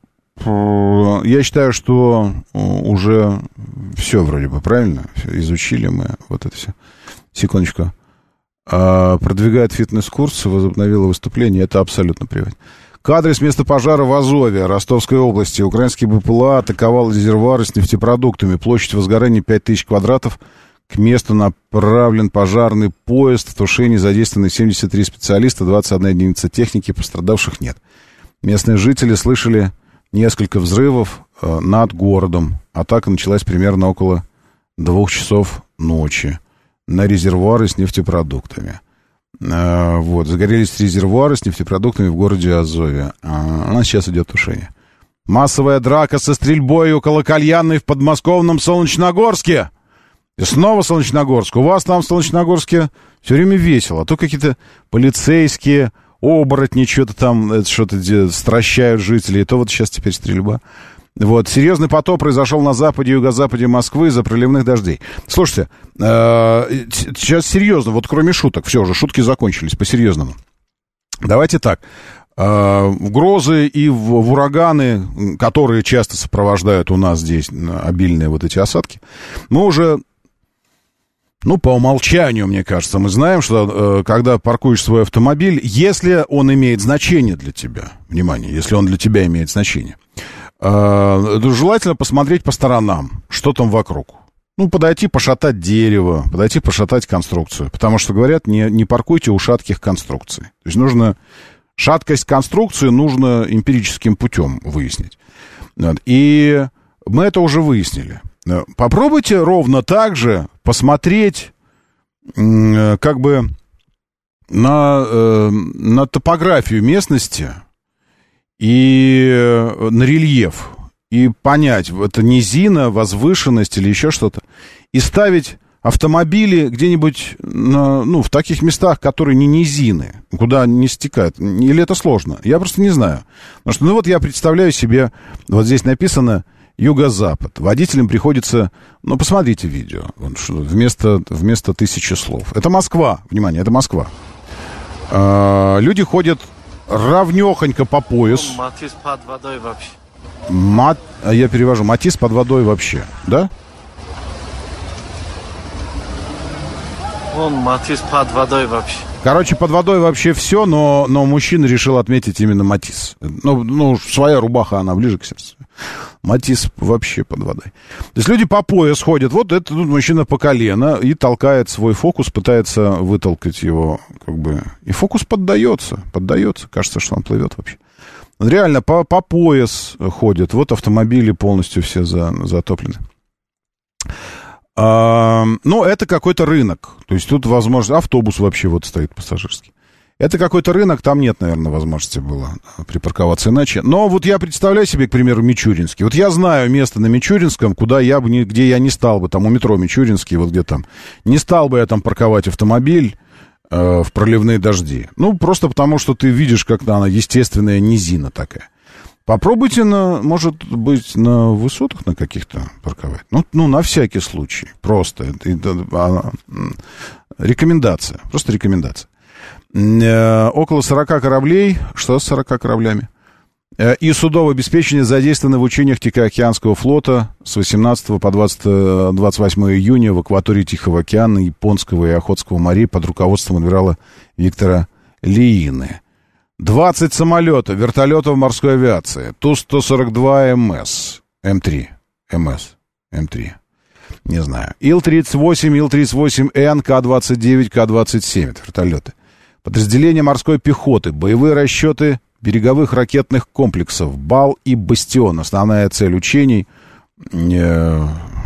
я считаю, что уже все вроде бы правильно. Изучили мы вот это все. Секундочку. А, продвигает фитнес-курс, возобновила выступление. Это абсолютно плевать. Кадры с места пожара в Азове, Ростовской области. Украинский БПЛА атаковал резервуары с нефтепродуктами. Площадь возгорания пять тысяч квадратов. К месту направлен пожарный поезд. В тушении задействованы семьдесят три специалиста, двадцать одна единица техники. Пострадавших нет. Местные жители слышали несколько взрывов э, над городом. Атака началась примерно около двух часов ночи на резервуары с нефтепродуктами. Вот, загорелись резервуары с нефтепродуктами в городе Азове. А сейчас идет тушение. Массовая драка со стрельбой около кальянной в подмосковном Солнечногорске. И снова Солнечногорск. У вас там в Солнечногорске все время весело. А то какие-то полицейские, оборотни, что-то там, что-то стращают жителей. И то вот сейчас теперь стрельба. Вот, серьезный потоп произошел на западе и юго-западе Москвы из-за проливных дождей. Слушайте, э, сейчас серьезно, вот кроме шуток, все уже, шутки закончились, по-серьезному. Давайте так, э, в грозы и в, в ураганы, которые часто сопровождают у нас здесь обильные вот эти осадки, мы уже, ну, по умолчанию, мне кажется, мы знаем, что э, когда паркуешь свой автомобиль, если он имеет значение для тебя, внимание, если он для тебя имеет значение, желательно посмотреть по сторонам, что там вокруг. Ну, подойти, пошатать дерево, подойти, пошатать конструкцию. Потому что, говорят, не, не паркуйте у шатких конструкций. То есть нужно... Шаткость конструкции нужно эмпирическим путем выяснить. И мы это уже выяснили. Попробуйте ровно так же посмотреть как бы на, на топографию местности и на рельеф, и понять, это низина, возвышенность или еще что-то, и ставить автомобили где-нибудь на, ну, в таких местах, которые не низины, куда не стекают. Или это сложно? Я просто не знаю. Потому что, ну вот я представляю себе, вот здесь написано юго-запад. Водителям приходится, ну, посмотрите видео, вместо, вместо тысячи слов. Это Москва, внимание, это Москва. А, люди ходят равнёхонько по пояс. Матис под водой вообще. Мат... Я перевожу. Матис под водой вообще, да? Он Матис под водой вообще. Короче, под водой вообще все, но, но мужчина решил отметить именно Матис. Ну, ну, своя рубаха, она ближе к сердцу. Матис вообще под водой. То есть люди по пояс ходят. Вот этот тут мужчина по колено и толкает свой фокус, пытается вытолкать его, как бы. И фокус поддается, поддается. Кажется, что он плывет вообще. Реально по, по пояс ходят. Вот автомобили полностью все за, затоплены. А, ну, это какой-то рынок. То есть тут, возможно, автобус вообще вот стоит пассажирский. Это какой-то рынок, там нет, наверное, возможности было припарковаться иначе. Но вот я представляю себе, к примеру, Мичуринский. Вот я знаю место на Мичуринском, куда я бы не, где я не стал бы, там у метро Мичуринский, вот где там, не стал бы я там парковать автомобиль э, в проливные дожди. Ну, просто потому, что ты видишь, как она естественная низина такая. Попробуйте, на, может быть, на высотах на каких-то парковать. Ну, ну на всякий случай. Просто. Это, это, а, рекомендация. Просто рекомендация. Около сорока кораблей. Что с сорока кораблями? И судовое обеспечение задействовано в учениях Тихоокеанского флота с восемнадцатого по двадцать, двадцать восьмое июня в акватории Тихого океана, Японского и Охотского морей под руководством адмирала Виктора Лиины. двадцать самолетов, вертолетов морской авиации, Ту сто сорок два МС, М3, МС, М3, не знаю, Ил тридцать восемь, Ил тридцать восемь Н, К двадцать девять, К двадцать семь, это вертолеты. Подразделения морской пехоты, боевые расчеты береговых ракетных комплексов, Бал и Бастион. Основная цель учений э,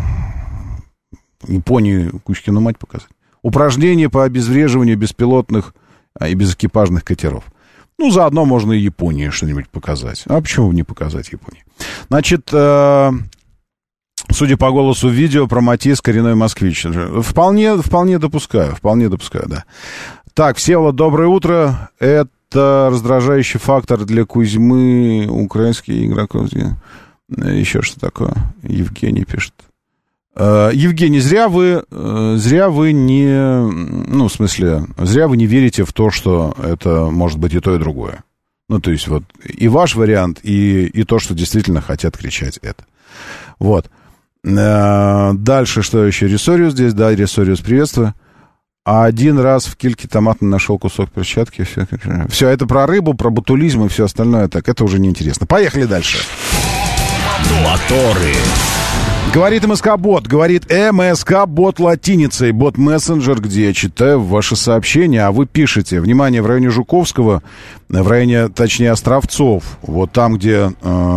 Японии Кузькину мать показать. Упражнения по обезвреживанию беспилотных и безэкипажных катеров. Ну, заодно можно и Японии что-нибудь показать. А почему не показать Японии? Значит, э, судя по голосу в видео, про Матис коренной москвич. Вполне, вполне допускаю, вполне допускаю, да. Так, Всеволод, доброе утро. Это раздражающий фактор для Кузьмы, украинский игрок. Еще что такое? Евгений пишет. Евгений, зря вы, зря вы не, ну, в смысле, зря вы не верите в то, что это может быть и то, и другое. Ну, то есть, вот, и ваш вариант, и, и то, что действительно хотят кричать это. Вот. Дальше, что еще? Ресориус здесь, да, Ресориус, приветствую. А один раз в кильке томатной нашел кусок перчатки. Все, все, это про рыбу, про ботулизм и все остальное. Так, это уже неинтересно. Поехали дальше. Моторы. Говорит МСК-бот, говорит МСК-бот латиницей, бот-мессенджер, где я читаю ваши сообщения, а вы пишете, внимание, в районе Жуковского, в районе, точнее, Островцов, вот там, где э,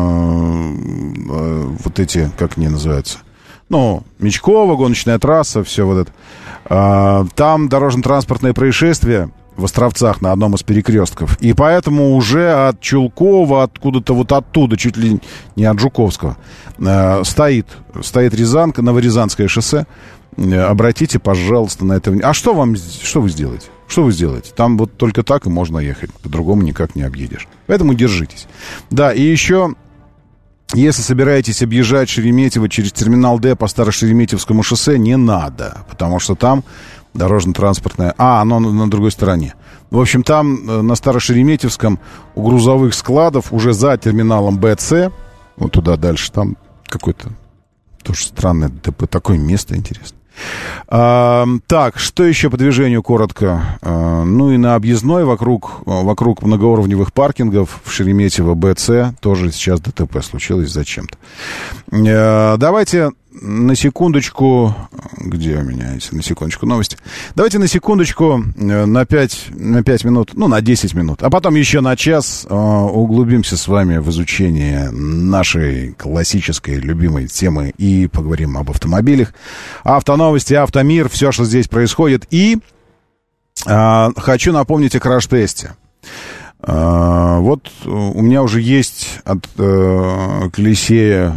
э, вот эти, как они называются, ну, Мечково, гоночная трасса, все вот это, э, там дорожно-транспортное происшествие в Островцах на одном из перекрестков. И поэтому уже от Чулкова, откуда-то вот оттуда, чуть ли не от Жуковского, э, стоит, стоит Рязанка, Новорязанское шоссе. Э, обратите, пожалуйста, на это внимание. А что вам, что вы сделаете? Что вы сделаете? Там вот только так и можно ехать. По-другому никак не объедешь. Поэтому держитесь. Да, и еще... Если собираетесь объезжать Шереметьево через терминал Д по Старошереметьевскому шоссе, не надо, потому что там дорожно-транспортное... А, оно на, на другой стороне. В общем, там на Старошереметьевском у грузовых складов уже за терминалом Б С, вот туда дальше, там какое-то тоже странное ДП, такое место интересное. А, так, что еще по движению коротко? А, ну и на объездной вокруг, вокруг многоуровневых паркингов в Шереметьево Б С тоже сейчас ДТП случилось зачем-то. А, давайте на секундочку... Где у меня эти, на секундочку, новости? Давайте на секундочку, на пять, на пять минут, ну, на десять минут, а потом еще на час э, углубимся с вами в изучение нашей классической любимой темы и поговорим об автомобилях. Автоновости, автомир, все, что здесь происходит. И э, хочу напомнить о краш-тесте. Э, вот у меня уже есть от э, Клесея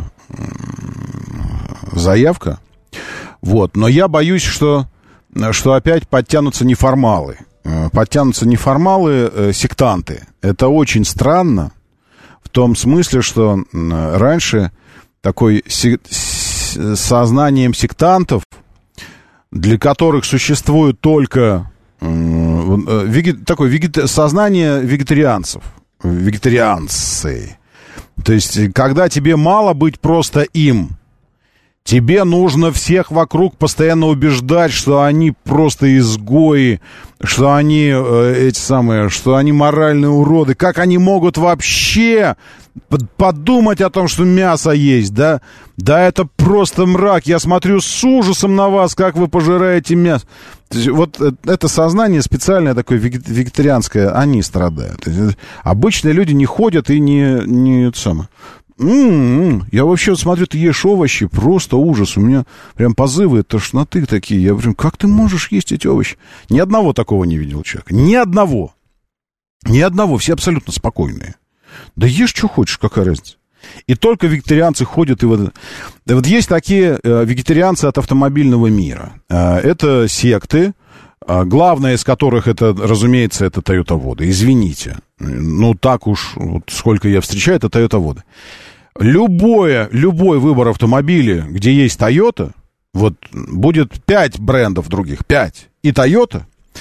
заявка. Вот, но я боюсь, что, что опять подтянутся неформалы. Подтянутся неформалы, сектанты. Это очень странно в том смысле, что раньше такой сек... сознанием сектантов, для которых существует только веге... такое веге... сознание вегетарианцев, вегетарианцы. То есть, когда тебе мало быть просто им, тебе нужно всех вокруг постоянно убеждать, что они просто изгои, что они э, эти самые, что они моральные уроды. Как они могут вообще подумать о том, что мясо есть, да? Да это просто мрак. Я смотрю с ужасом на вас, как вы пожираете мясо. То есть, вот это сознание специальное такое вегетарианское, они страдают. Есть, обычные люди не ходят и не, не это самое. М-м-м. Я вообще смотрю, ты ешь овощи, просто ужас. У меня прям позывы, тошноты такие. Я прям, как ты можешь есть эти овощи? Ни одного такого не видел человека. Ни одного. Ни одного. Все абсолютно спокойные. Да ешь, что хочешь, какая разница. И только вегетарианцы ходят и вот... Вот есть такие э, вегетарианцы от автомобильного мира. Э, это секты, э, главная из которых, это, разумеется, это Тойота-воды. Извините. Ну, так уж, вот сколько я встречаю, это Тойота-воды. Любое, любой выбор автомобиля, где есть Toyota, вот будет пять брендов других, пять, и Toyota,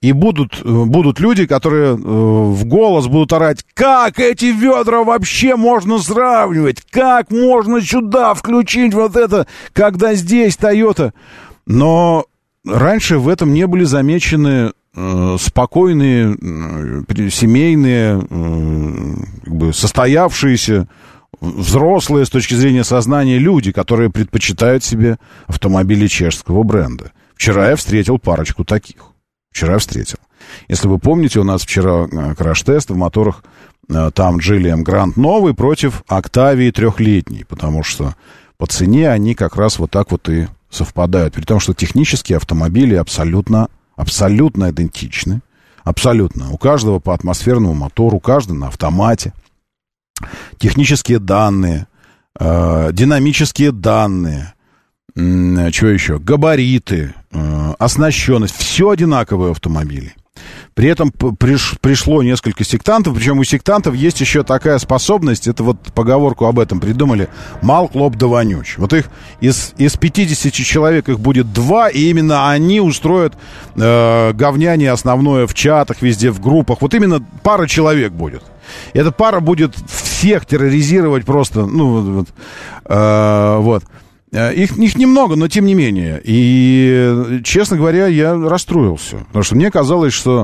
И будут, будут люди, которые в голос будут орать: как эти ведра вообще можно сравнивать? Как можно сюда включить вот это, когда здесь Toyota? Но раньше в этом не были замечены э, спокойные, э, семейные, э, как бы состоявшиеся, взрослые с точки зрения сознания люди, которые предпочитают себе автомобили чешского бренда. Вчера я встретил парочку таких. Вчера встретил. Если вы помните, у нас вчера краш-тест в моторах, там Geely Grand новый против Octavia трехлетней, потому что по цене они как раз вот так вот и совпадают. При том, что технические автомобили абсолютно, абсолютно идентичны. Абсолютно. У каждого по атмосферному мотору, у каждого на автомате. Технические данные, э, динамические данные, э, что еще? Габариты, э, оснащенность. Все одинаковые автомобили. При этом приш, пришло несколько сектантов, причем у сектантов есть еще такая способность, это вот поговорку об этом придумали: мал, хлоп да вонюч. Вот их из, из пятидесяти человек их будет два, и именно они устроят э, говняние основное в чатах, везде в группах. Вот именно пара человек будет. И эта пара будет всех терроризировать просто, ну, вот, э, вот. Их, их немного, но тем не менее. И, честно говоря, я расстроился. Потому что мне казалось, что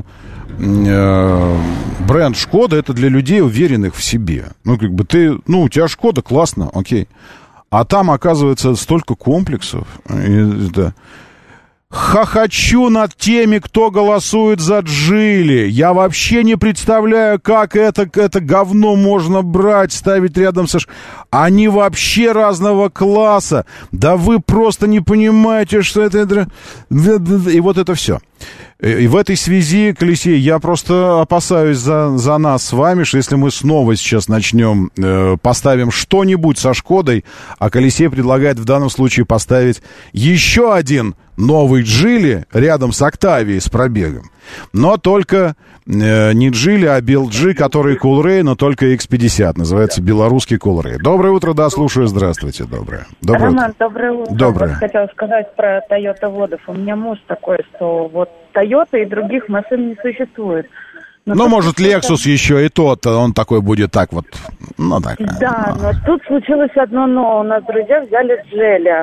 э, бренд Шкода — это для людей, уверенных в себе. Ну, как бы ты... Ну, у тебя Шкода, классно, окей. А там, оказывается, столько комплексов. И, это... Хохочу над теми, кто голосует за Geely. Я вообще не представляю, как это, это говно можно брать, ставить рядом со... Они вообще разного класса. Да вы просто не понимаете, что это... И вот это все. И в этой связи, Колесей, я просто опасаюсь за, за нас с вами, что если мы снова сейчас начнем, э, поставим что-нибудь со Шкодой, а Колесей предлагает в данном случае поставить еще один новый Geely рядом с Octavia с пробегом. Но только э, не Geely, а Белджи, который Coolray, но только икс пятьдесят. Называется белорусский Coolray. Доброе утро, да, слушаю. Здравствуйте, доброе. Доброе Роман, утро. доброе утро. Доброе. Вот хотела сказать про Toyota Водов. У меня муж такой, что вот Toyota и других машин не существует. Но ну, может, Lexus еще и тот, он такой будет так вот, ну, так. Да, но тут случилось одно но. У нас друзья взяли Geely.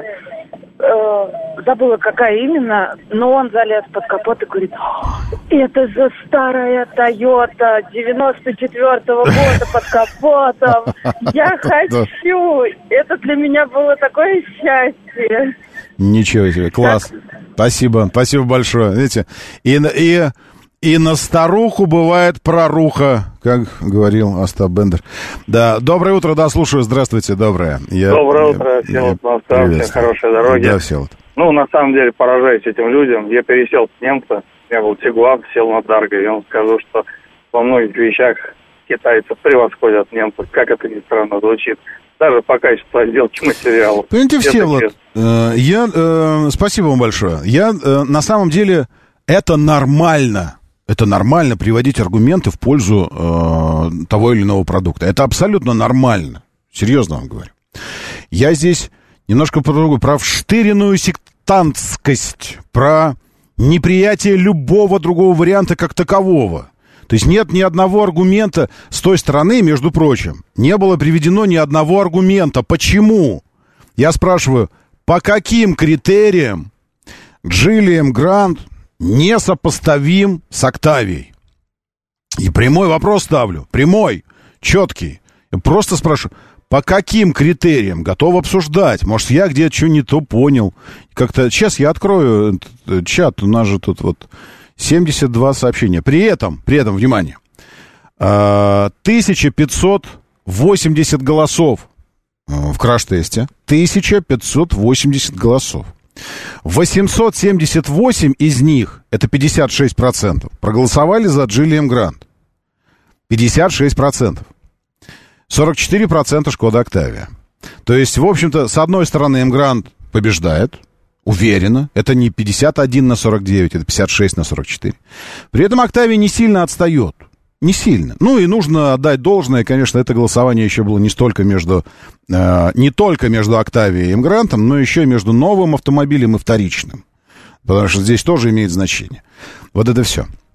Э, забыла, какая именно, но он залез под капот и говорит: это же старая Toyota девяносто четвёртого года под капотом. Я хочу. Это для меня было такое счастье. Ничего себе, класс. Спасибо, спасибо большое. Видите, и, и, и на старуху бывает проруха, как говорил Остап Бендер. Да, доброе утро, да, слушаю, здравствуйте, доброе. Я, доброе утро, Всеволод Москва, всем хорошей дороги. Да, Всеволод. Ну, на самом деле, поражаюсь этим людям. Я пересел с немца, я был Тигуан, сел на Дарго, и он скажу, что во многих вещах китайцы превосходят немцев, как это ни странно звучит. Даже по качеству отделки материалов. Понимаете, Всеволод, э, я, э, спасибо вам большое. Я, э, на самом деле, это нормально. Это нормально приводить аргументы в пользу э, того или иного продукта. Это абсолютно нормально. Серьезно вам говорю. Я здесь немножко про другую, про вштыренную сектантскость, про неприятие любого другого варианта как такового. То есть нет ни одного аргумента с той стороны, между прочим. Не было приведено ни одного аргумента. Почему? Я спрашиваю, по каким критериям Geely Grand несопоставим с Octaviей? И прямой вопрос ставлю. Прямой, четкий. Я просто спрашиваю, по каким критериям? Готов обсуждать. Может, я где-то что не то понял. Как-то сейчас я открою чат. У нас же тут вот... семьдесят два сообщения. При этом, при этом, внимание, тысяча пятьсот восемьдесят голосов в краш-тесте. тысяча пятьсот восемьдесят голосов. восемьсот семьдесят восемь из них, это пятьдесят шесть процентов, проголосовали за Geely Grand. пятьдесят шесть процентов. сорок четыре процента Шкода Octavia. То есть, в общем-то, с одной стороны, М-Гранд побеждает. Уверенно. Это не пятьдесят один на сорок девять, это пятьдесят шесть на сорок четыре. При этом Octavia не сильно отстает. Не сильно. Ну и нужно отдать должное, конечно, это голосование еще было не столько между... Э, не только между Octavia и М-Грандом, но еще и между новым автомобилем и вторичным. Потому что здесь тоже имеет значение. Вот это все.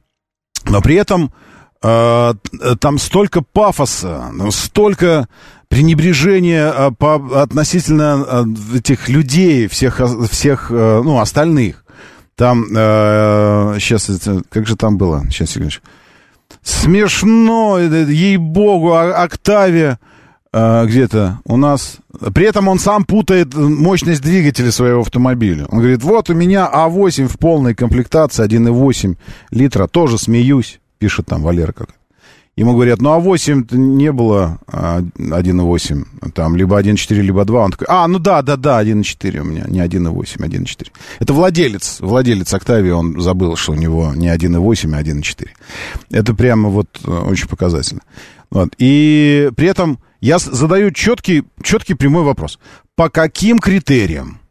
Но при этом э, там столько пафоса, столько пренебрежения э, по, относительно э, этих людей, всех, всех э, ну, остальных. Там, э, сейчас, как же там было? Сейчас, секундочку. Смешно, ей-богу, Октавия э, где-то у нас. При этом он сам путает мощность двигателя своего автомобиля. Он говорит, вот у меня А восемь в полной комплектации, один и восемь литра, тоже смеюсь, пишет там Валера как. Ему говорят, ну А восемь не было один и восемь, там либо один и четыре, либо два. Он такой, а, ну да, да, да, один и четыре у меня, не один и восемь, один и четыре. Это владелец, владелец Октавии, он забыл, что у него не один и восемь, а один и четыре. Это прямо вот очень показательно. Вот. И при этом я задаю четкий, четкий прямой вопрос. По каким критериям,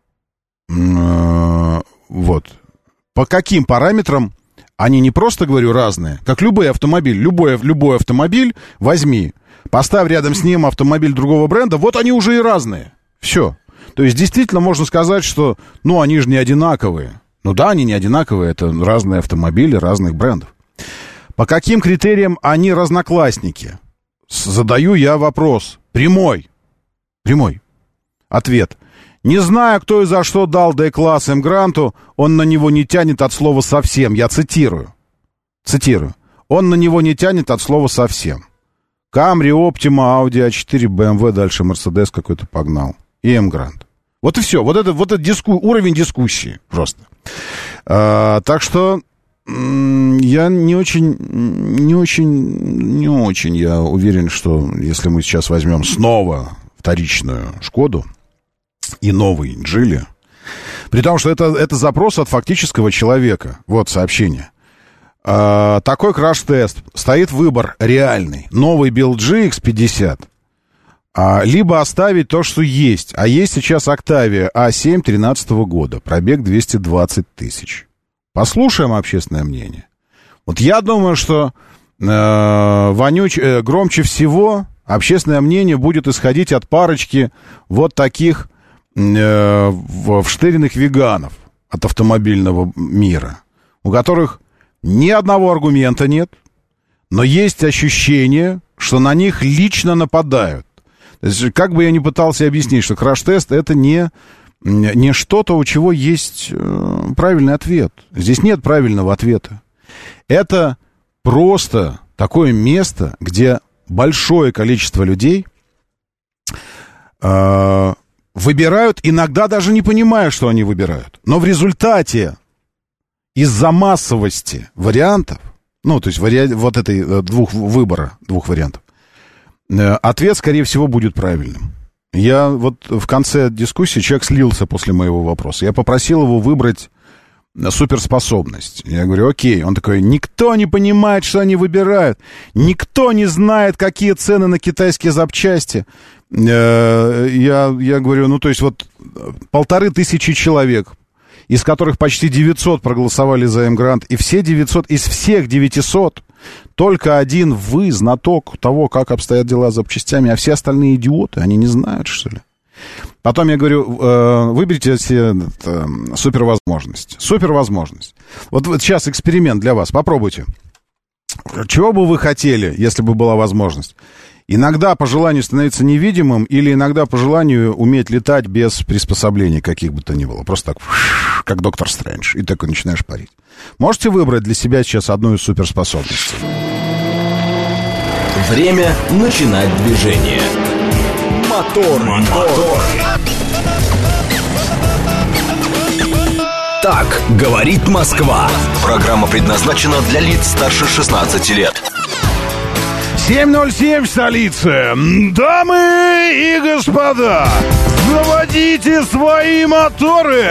вот, по каким параметрам они не просто, говорю, разные, как любой автомобиль, любой, любой автомобиль возьми, поставь рядом с ним автомобиль другого бренда, вот они уже и разные. Все. То есть действительно можно сказать, что, ну, они же не одинаковые. Ну да, они не одинаковые, это разные автомобили разных брендов. По каким критериям они разноклассники? Задаю я вопрос. Прямой. Прямой. Ответ. Не знаю, кто и за что дал Д-класс М-Гранту, он на него не тянет от слова совсем. Я цитирую. Цитирую. Он на него не тянет от слова совсем. Камри, Оптима, Ауди а четыре, бэ эм вэ, дальше Мерседес какой-то погнал. И М-Грант. Вот и все. Вот это, вот это диску, уровень дискуссии просто. А, так что м- я не очень, не очень, не очень я уверен, что если мы сейчас возьмем снова вторичную Шкоду и новый Джили, при том, что это, это запрос от фактического человека. Вот сообщение. А, такой краш-тест. Стоит выбор реальный. Новый билд джи икс пятьдесят. А, либо оставить то, что есть. А есть сейчас Октавия А семь тринадцатого года. Пробег двести двадцать тысяч. Послушаем общественное мнение. Вот я думаю, что э, вонюч, э, громче всего общественное мнение будет исходить от парочки вот таких э, вштыренных веганов от автомобильного мира, у которых ни одного аргумента нет, но есть ощущение, что на них лично нападают. То есть, как бы я ни пытался объяснить, что краш-тест — это не, не что-то, у чего есть э, правильный ответ. Здесь нет правильного ответа. Это просто такое место, где большое количество людей э, выбирают, иногда даже не понимая, что они выбирают. Но в результате, из-за массовости вариантов, ну, то есть вари... вот этой двух выбора, двух вариантов, э, ответ, скорее всего, будет правильным. Я вот в конце дискуссии, человек слился после моего вопроса, я попросил его выбрать суперспособность. Я говорю, окей. Он такой, никто не понимает, что они выбирают. Никто не знает, какие цены на китайские запчасти. Я, я говорю, ну, то есть вот полторы тысячи человек, из которых почти девятьсот проголосовали за М-Грант, и все девятьсот, из всех девятисот только один вы, знаток того, как обстоят дела с запчастями, а все остальные идиоты, они не знают, что ли. Потом я говорю, э, выберите себе э, супервозможность. Супервозможность. Вот, вот сейчас эксперимент для вас. Попробуйте. Чего бы вы хотели, если бы была возможность? Иногда по желанию становиться невидимым или иногда по желанию уметь летать без приспособлений каких бы то ни было. Просто так, как доктор Стрэндж. И так и начинаешь парить. Можете выбрать для себя сейчас одну из суперспособностей? Время начинать движение. Мотор, мотор. Так говорит Москва. Программа предназначена для лиц старше шестнадцати лет. семь ноль семь в столице. Дамы и господа, заводите свои моторы.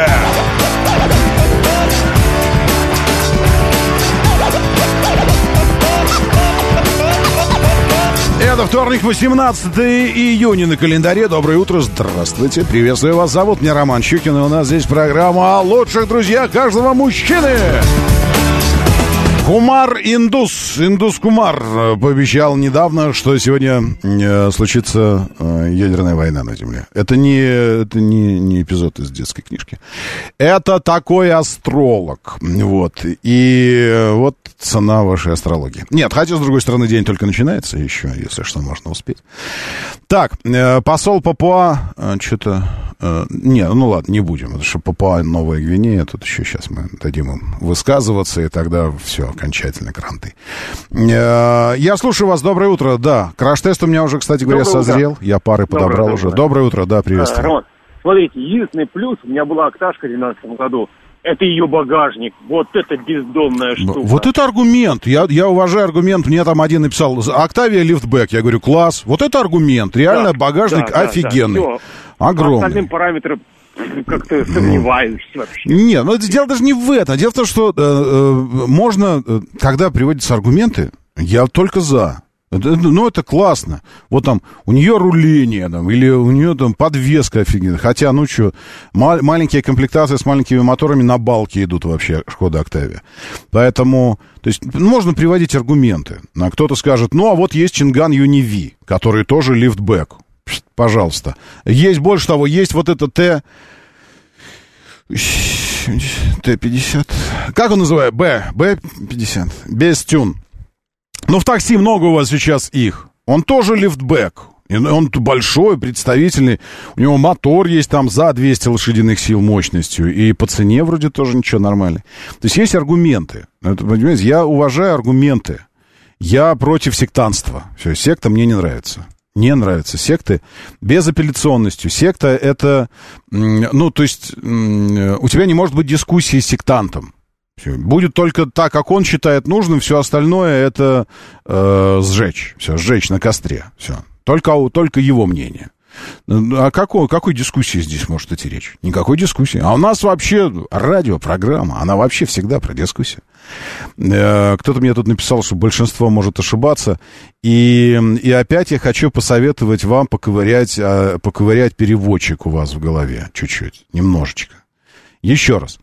Это вторник, восемнадцатое июня на календаре. Доброе утро, здравствуйте, приветствую вас. Зовут меня Роман Щукин, и у нас здесь программа о лучших друзьях каждого мужчины. Кумар Индус, Индус Кумар пообещал недавно, что сегодня э, случится э, ядерная война на Земле. Это не, это не, не эпизод из детской книжки. Это такой астролог. Вот. И вот цена вашей астрологии. Нет, хотя, с другой стороны, день только начинается еще, если что, можно успеть. Так, э, посол Папуа, э, что-то... Э, не, ну ладно, не будем, потому что Папуа Новая Гвинея, тут еще сейчас мы дадим им высказываться, и тогда все, окончательно кранты. Э, я слушаю вас, доброе утро, да. Краш-тест у меня уже, кстати говоря, доброе созрел, утро. Я пары подобрал доброе, уже. Доброе. доброе утро, да, приветствую. А, Роман, смотрите, единственный плюс, у меня была Окташка в двенадцатом году, это ее багажник. Вот это бездомная штука. Вот это аргумент. Я, я уважаю аргумент. Мне там один написал: Октавия лифтбэк. Я говорю, класс. Вот это аргумент. Реально да, багажник да, офигенный. Да, да, огромный. По остальным параметрам как-то сомневаюсь вообще. Нет, но это дело даже не в этом. Дело в том, что э, э, можно, э, когда приводятся аргументы, я только за. Это, ну, это классно. Вот там у нее руление, там, или у нее там подвеска офигенная. Хотя, ну что, мал- маленькие комплектации с маленькими моторами на балке идут вообще, Шкода Октавия. Поэтому, то есть, можно приводить аргументы. А кто-то скажет, ну, а вот есть Чинган Юниви, который тоже лифтбэк. Пожалуйста. Есть, больше того, есть вот это Т... Т пятьдесят. Как он называет? Б. Б пятьдесят. Без тюн. Но в такси много у вас сейчас их. Он тоже лифтбэк. Он большой, представительный. У него мотор есть там за двести лошадиных сил мощностью. И по цене вроде тоже ничего, нормально. То есть есть аргументы. Это, понимаете, я уважаю аргументы. Я против сектантства. Все, секта мне не нравится. Не нравятся секты безапелляционностью. Секта это... Ну, то есть у тебя не может быть дискуссии с сектантом. Все. Будет только так, как он считает нужным, все остальное это э, сжечь. Все, сжечь на костре. Все. Только, только его мнение. О какой, какой дискуссии здесь может идти речь? Никакой дискуссии. А у нас вообще радиопрограмма, она вообще всегда про дискуссию. Э, кто-то мне тут написал, что большинство может ошибаться. И, и опять я хочу посоветовать вам поковырять, поковырять переводчик у вас в голове. Чуть-чуть, немножечко. Еще раз.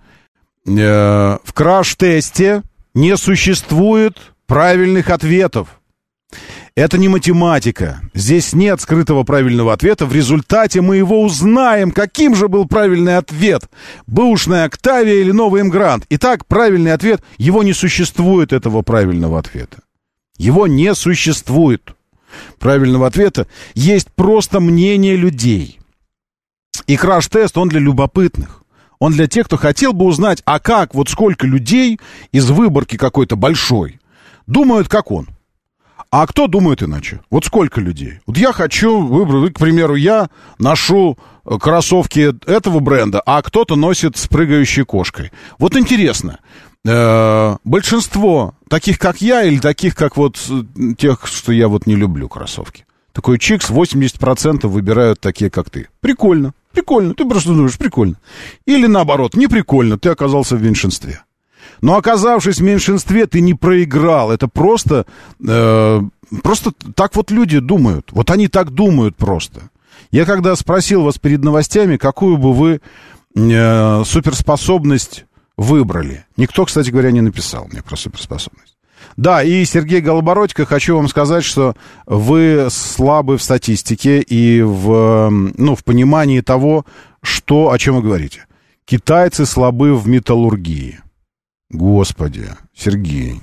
В краш-тесте не существует правильных ответов. Это не математика. Здесь нет скрытого правильного ответа. В результате мы его узнаем, каким же был правильный ответ. Бэушная Октавия или новый Эмгрант. Итак, правильный ответ. Его не существует, этого правильного ответа. Его не существует правильного ответа. Есть просто мнение людей. И краш-тест, он для любопытных. Он для тех, кто хотел бы узнать, а как, вот сколько людей из выборки какой-то большой думают, как он. А кто думает иначе? Вот сколько людей? Вот я хочу выбрать, к примеру, я ношу кроссовки этого бренда, а кто-то носит с прыгающей кошкой. Вот интересно, э, большинство таких, как я, или таких, как вот тех, что я вот не люблю кроссовки. Такой чикс, восемьдесят процентов выбирают такие, как ты. Прикольно. Прикольно, ты просто думаешь, прикольно. Или наоборот, не прикольно, ты оказался в меньшинстве. Но оказавшись в меньшинстве, ты не проиграл. Это просто, э, просто так вот люди думают. Вот они так думают просто. Я когда спросил вас перед новостями, какую бы вы э, суперспособность выбрали. Никто, кстати говоря, не написал мне про суперспособность. Да, и Сергей Голобородько, хочу вам сказать, что вы слабы в статистике и в, ну, в понимании того, что, о чем вы говорите. Китайцы слабы в металлургии. Господи, Сергей.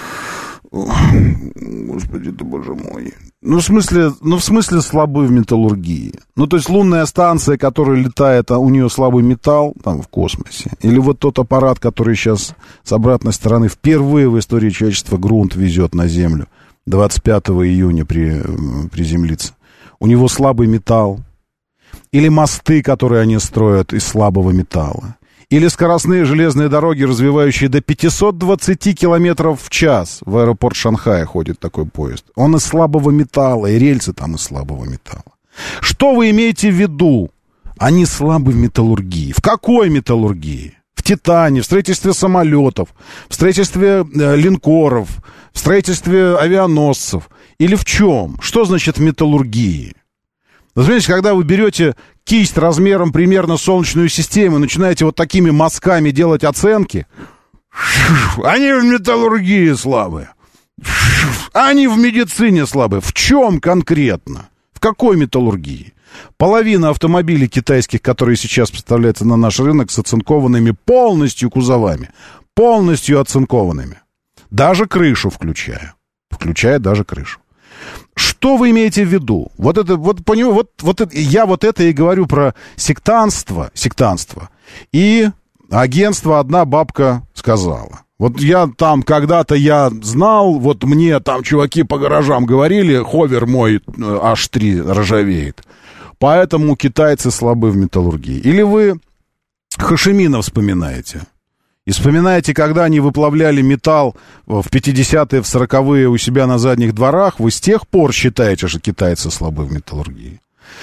Господи ты, боже мой. Ну, в смысле, ну, в смысле слабы в металлургии. Ну, то есть лунная станция, которая летает, а у нее слабый металл там в космосе. Или вот тот аппарат, который сейчас с обратной стороны впервые в истории человечества грунт везет на Землю. двадцать пятого июня при, приземлится. У него слабый металл. Или мосты, которые они строят из слабого металла. Или скоростные железные дороги, развивающие до пятьсот двадцать километров в час. В аэропорт Шанхая ходит такой поезд. Он из слабого металла, и рельсы там из слабого металла. Что вы имеете в виду? Они слабы в металлургии. В какой металлургии? В титане, в строительстве самолетов, в строительстве э, линкоров, в строительстве авианосцев. Или в чем? Что значит в металлургии? Вы знаете, когда вы берете кисть размером примерно солнечную систему и начинаете вот такими мазками делать оценки, Они в металлургии слабые. Они в медицине слабые. В чем конкретно? В какой металлургии? Половина автомобилей китайских, которые сейчас поставляются на наш рынок, с оцинкованными полностью кузовами. Полностью оцинкованными. Даже крышу включая. Включая даже крышу. Что вы имеете в виду? Вот это, вот, понимаю, вот, вот это, я вот это и говорю про сектантство, сектантство. И агентство «Одна бабка сказала». Вот я там когда-то я знал, вот мне там чуваки по гаражам говорили, ховер мой аш три ржавеет. Поэтому китайцы слабы в металлургии. Или вы Хошимина вспоминаете? И вспоминаете, когда они выплавляли металл в пятидесятые, в сороковые у себя на задних дворах, вы с тех пор считаете, что китайцы слабы в металлургии?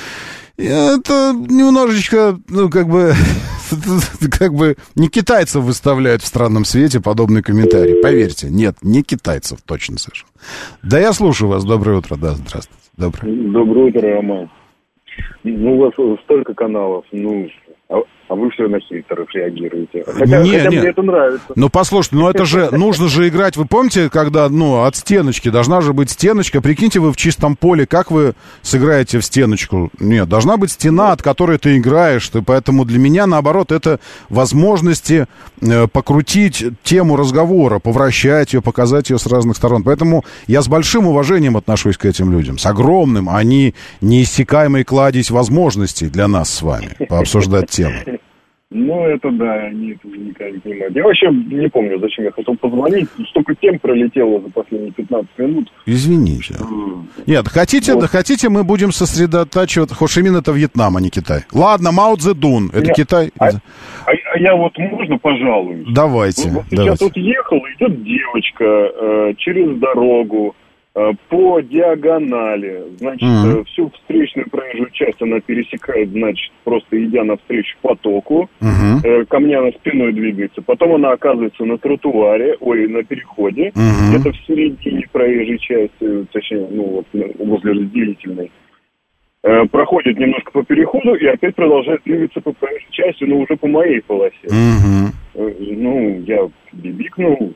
Это немножечко, ну, как бы, как бы не китайцев выставляют в странном свете подобный комментарий. Поверьте, нет, не китайцев, точно совершенно. Да, я слушаю вас. Доброе утро, да, здравствуйте. Доброе. Доброе утро, Роман. Ну, у вас столько каналов, ну, а, а вы все на хейтеров реагируете. Хотя, не, хотя не. мне это нравится. Ну, послушайте, ну это же, нужно же играть, вы помните, когда, ну, от стеночки, должна же быть стеночка, прикиньте, вы в чистом поле, как вы сыграете в стеночку? Нет, должна быть стена, от которой ты играешь, ты, поэтому для меня, наоборот, это возможности э, покрутить тему разговора, повращать ее, показать ее с разных сторон. Поэтому я с большим уважением отношусь к этим людям, с огромным, они неиссякаемой кладезь возможностей для нас с вами пообсуждать тему. Ну, это да, они это никогда не понимают. Я вообще не помню, зачем я хотел позвонить. Столько тем пролетело за последние пятнадцать минут. Извините. Mm. Нет, хотите, вот. Да, хотите, мы будем сосредотачивать... Хошимин — это Вьетнам, а не Китай. Ладно, Мао Цзэдун — это я... Китай. А, а, а я вот, можно, пожалуйста? Давайте. Вот, вот давайте. сейчас вот ехал, идет девочка э, через дорогу, по диагонали, значит, mm-hmm. всю встречную проезжую часть она пересекает, значит, просто идя навстречу потоку, mm-hmm. ко мне она спиной двигается, потом она оказывается на тротуаре, ой, на переходе, mm-hmm. где-то в середине проезжей части, точнее, ну, вот, возле разделительной, проходит немножко по переходу и опять продолжает двигаться по проезжей части, но уже по моей полосе. Mm-hmm. Ну, я бибикнул,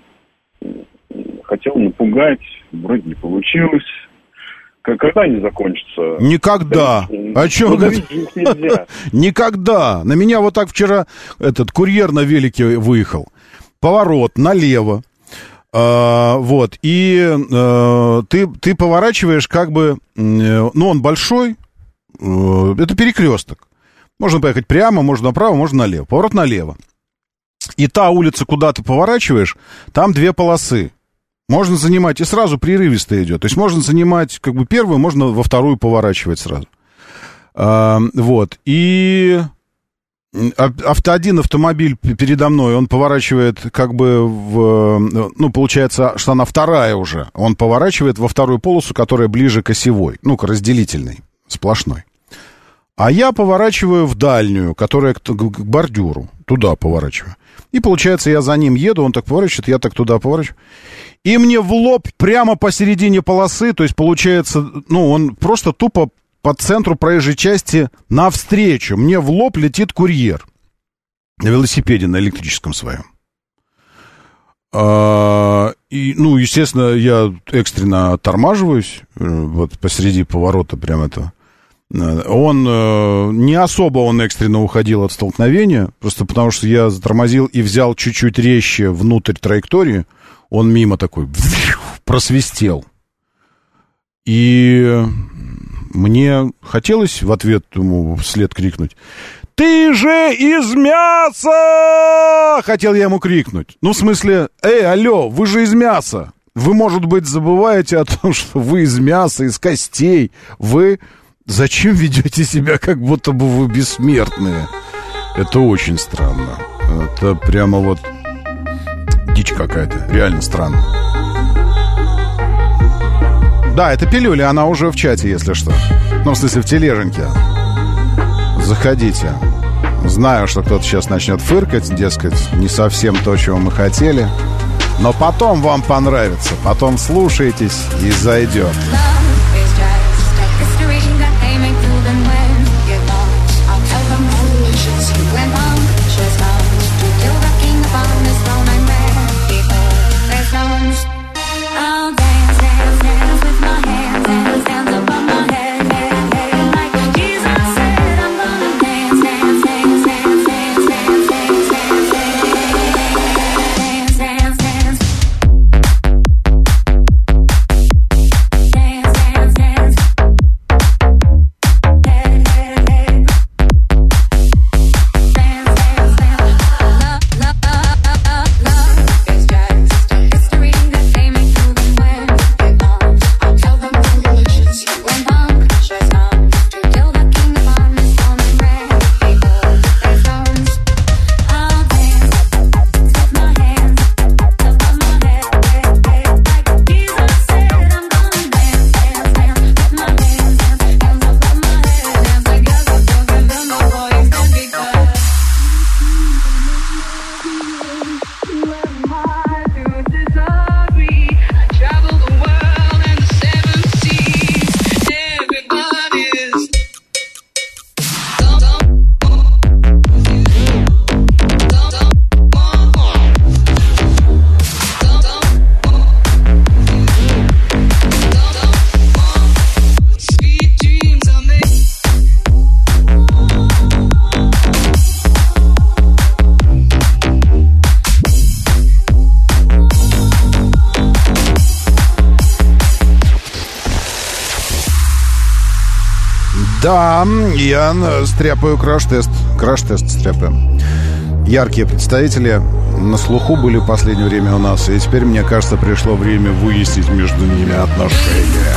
хотел напугать, вроде не получилось. Когда они закончатся? Никогда. О чем говорить? Никогда. На меня вот так вчера этот курьер на велике выехал. Поворот налево. А, вот. И а, ты, ты поворачиваешь как бы... Ну, он большой. Это перекресток. Можно поехать прямо, можно направо, можно налево. Поворот налево. И та улица, куда ты поворачиваешь, там две полосы. Можно занимать, и сразу прерывисто идет. То есть можно занимать как бы первую, можно во вторую поворачивать сразу. А, вот. И авто, один автомобиль передо мной, он поворачивает как бы в... Ну, получается, что она вторая уже. Он поворачивает во вторую полосу, которая ближе к осевой. Ну, к разделительной, сплошной. А я поворачиваю в дальнюю, которая к, к, к бордюру. Туда поворачиваю. И, получается, я за ним еду, он так поворачивает, я так туда поворачиваю. И мне в лоб прямо посередине полосы, то есть, получается, ну, он просто тупо по центру проезжей части навстречу. Мне в лоб летит курьер на велосипеде, на электрическом своем. А, и, ну, естественно, я экстренно оттормаживаюсь, вот посреди поворота прям этого. Он не особо он экстренно уходил от столкновения, просто потому что я затормозил и взял чуть-чуть резче внутрь траектории. Он мимо такой просвистел. И мне хотелось в ответ ему вслед крикнуть: «Ты же из мяса!» Хотел я ему крикнуть. Ну, в смысле, эй, алло, вы же из мяса. Вы, может быть, забываете о том, что вы из мяса, из костей. Вы зачем ведете себя, как будто бы вы бессмертные? Это очень странно. Это прямо вот дичь какая-то. Реально странно. Да, это пилюля, она уже в чате, если что. Ну, в смысле, в тележеньке. Заходите. Знаю, что кто-то сейчас начнет фыркать, дескать, не совсем то, чего мы хотели. Но потом вам понравится. Потом слушайтесь и зайдет. Went on, just on, still rocking upon this phone I met. Да, я стряпаю краш-тест. Краш-тест стряпаю. Яркие представители на слуху были в последнее время у нас, и теперь, мне кажется, пришло время выяснить между ними отношения.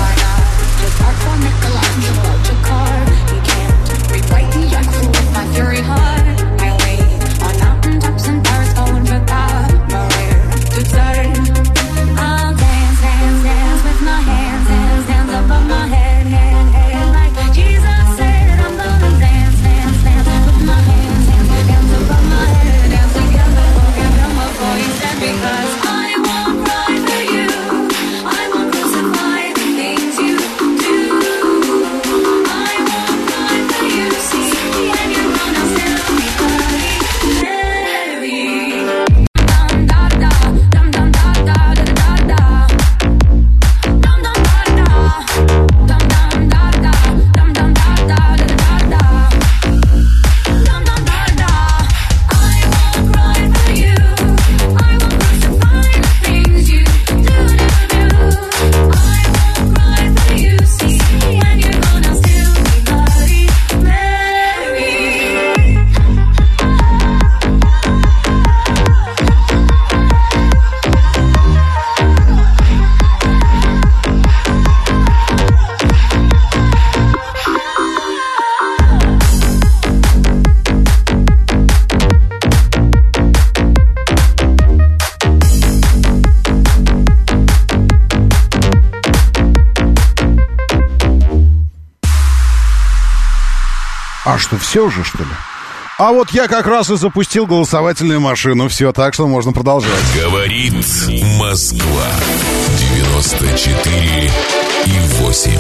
А что, все уже, что ли? А вот я как раз и запустил голосовательную машину. Все, так что можно продолжать. Говорит Москва. девяносто четыре и восемь.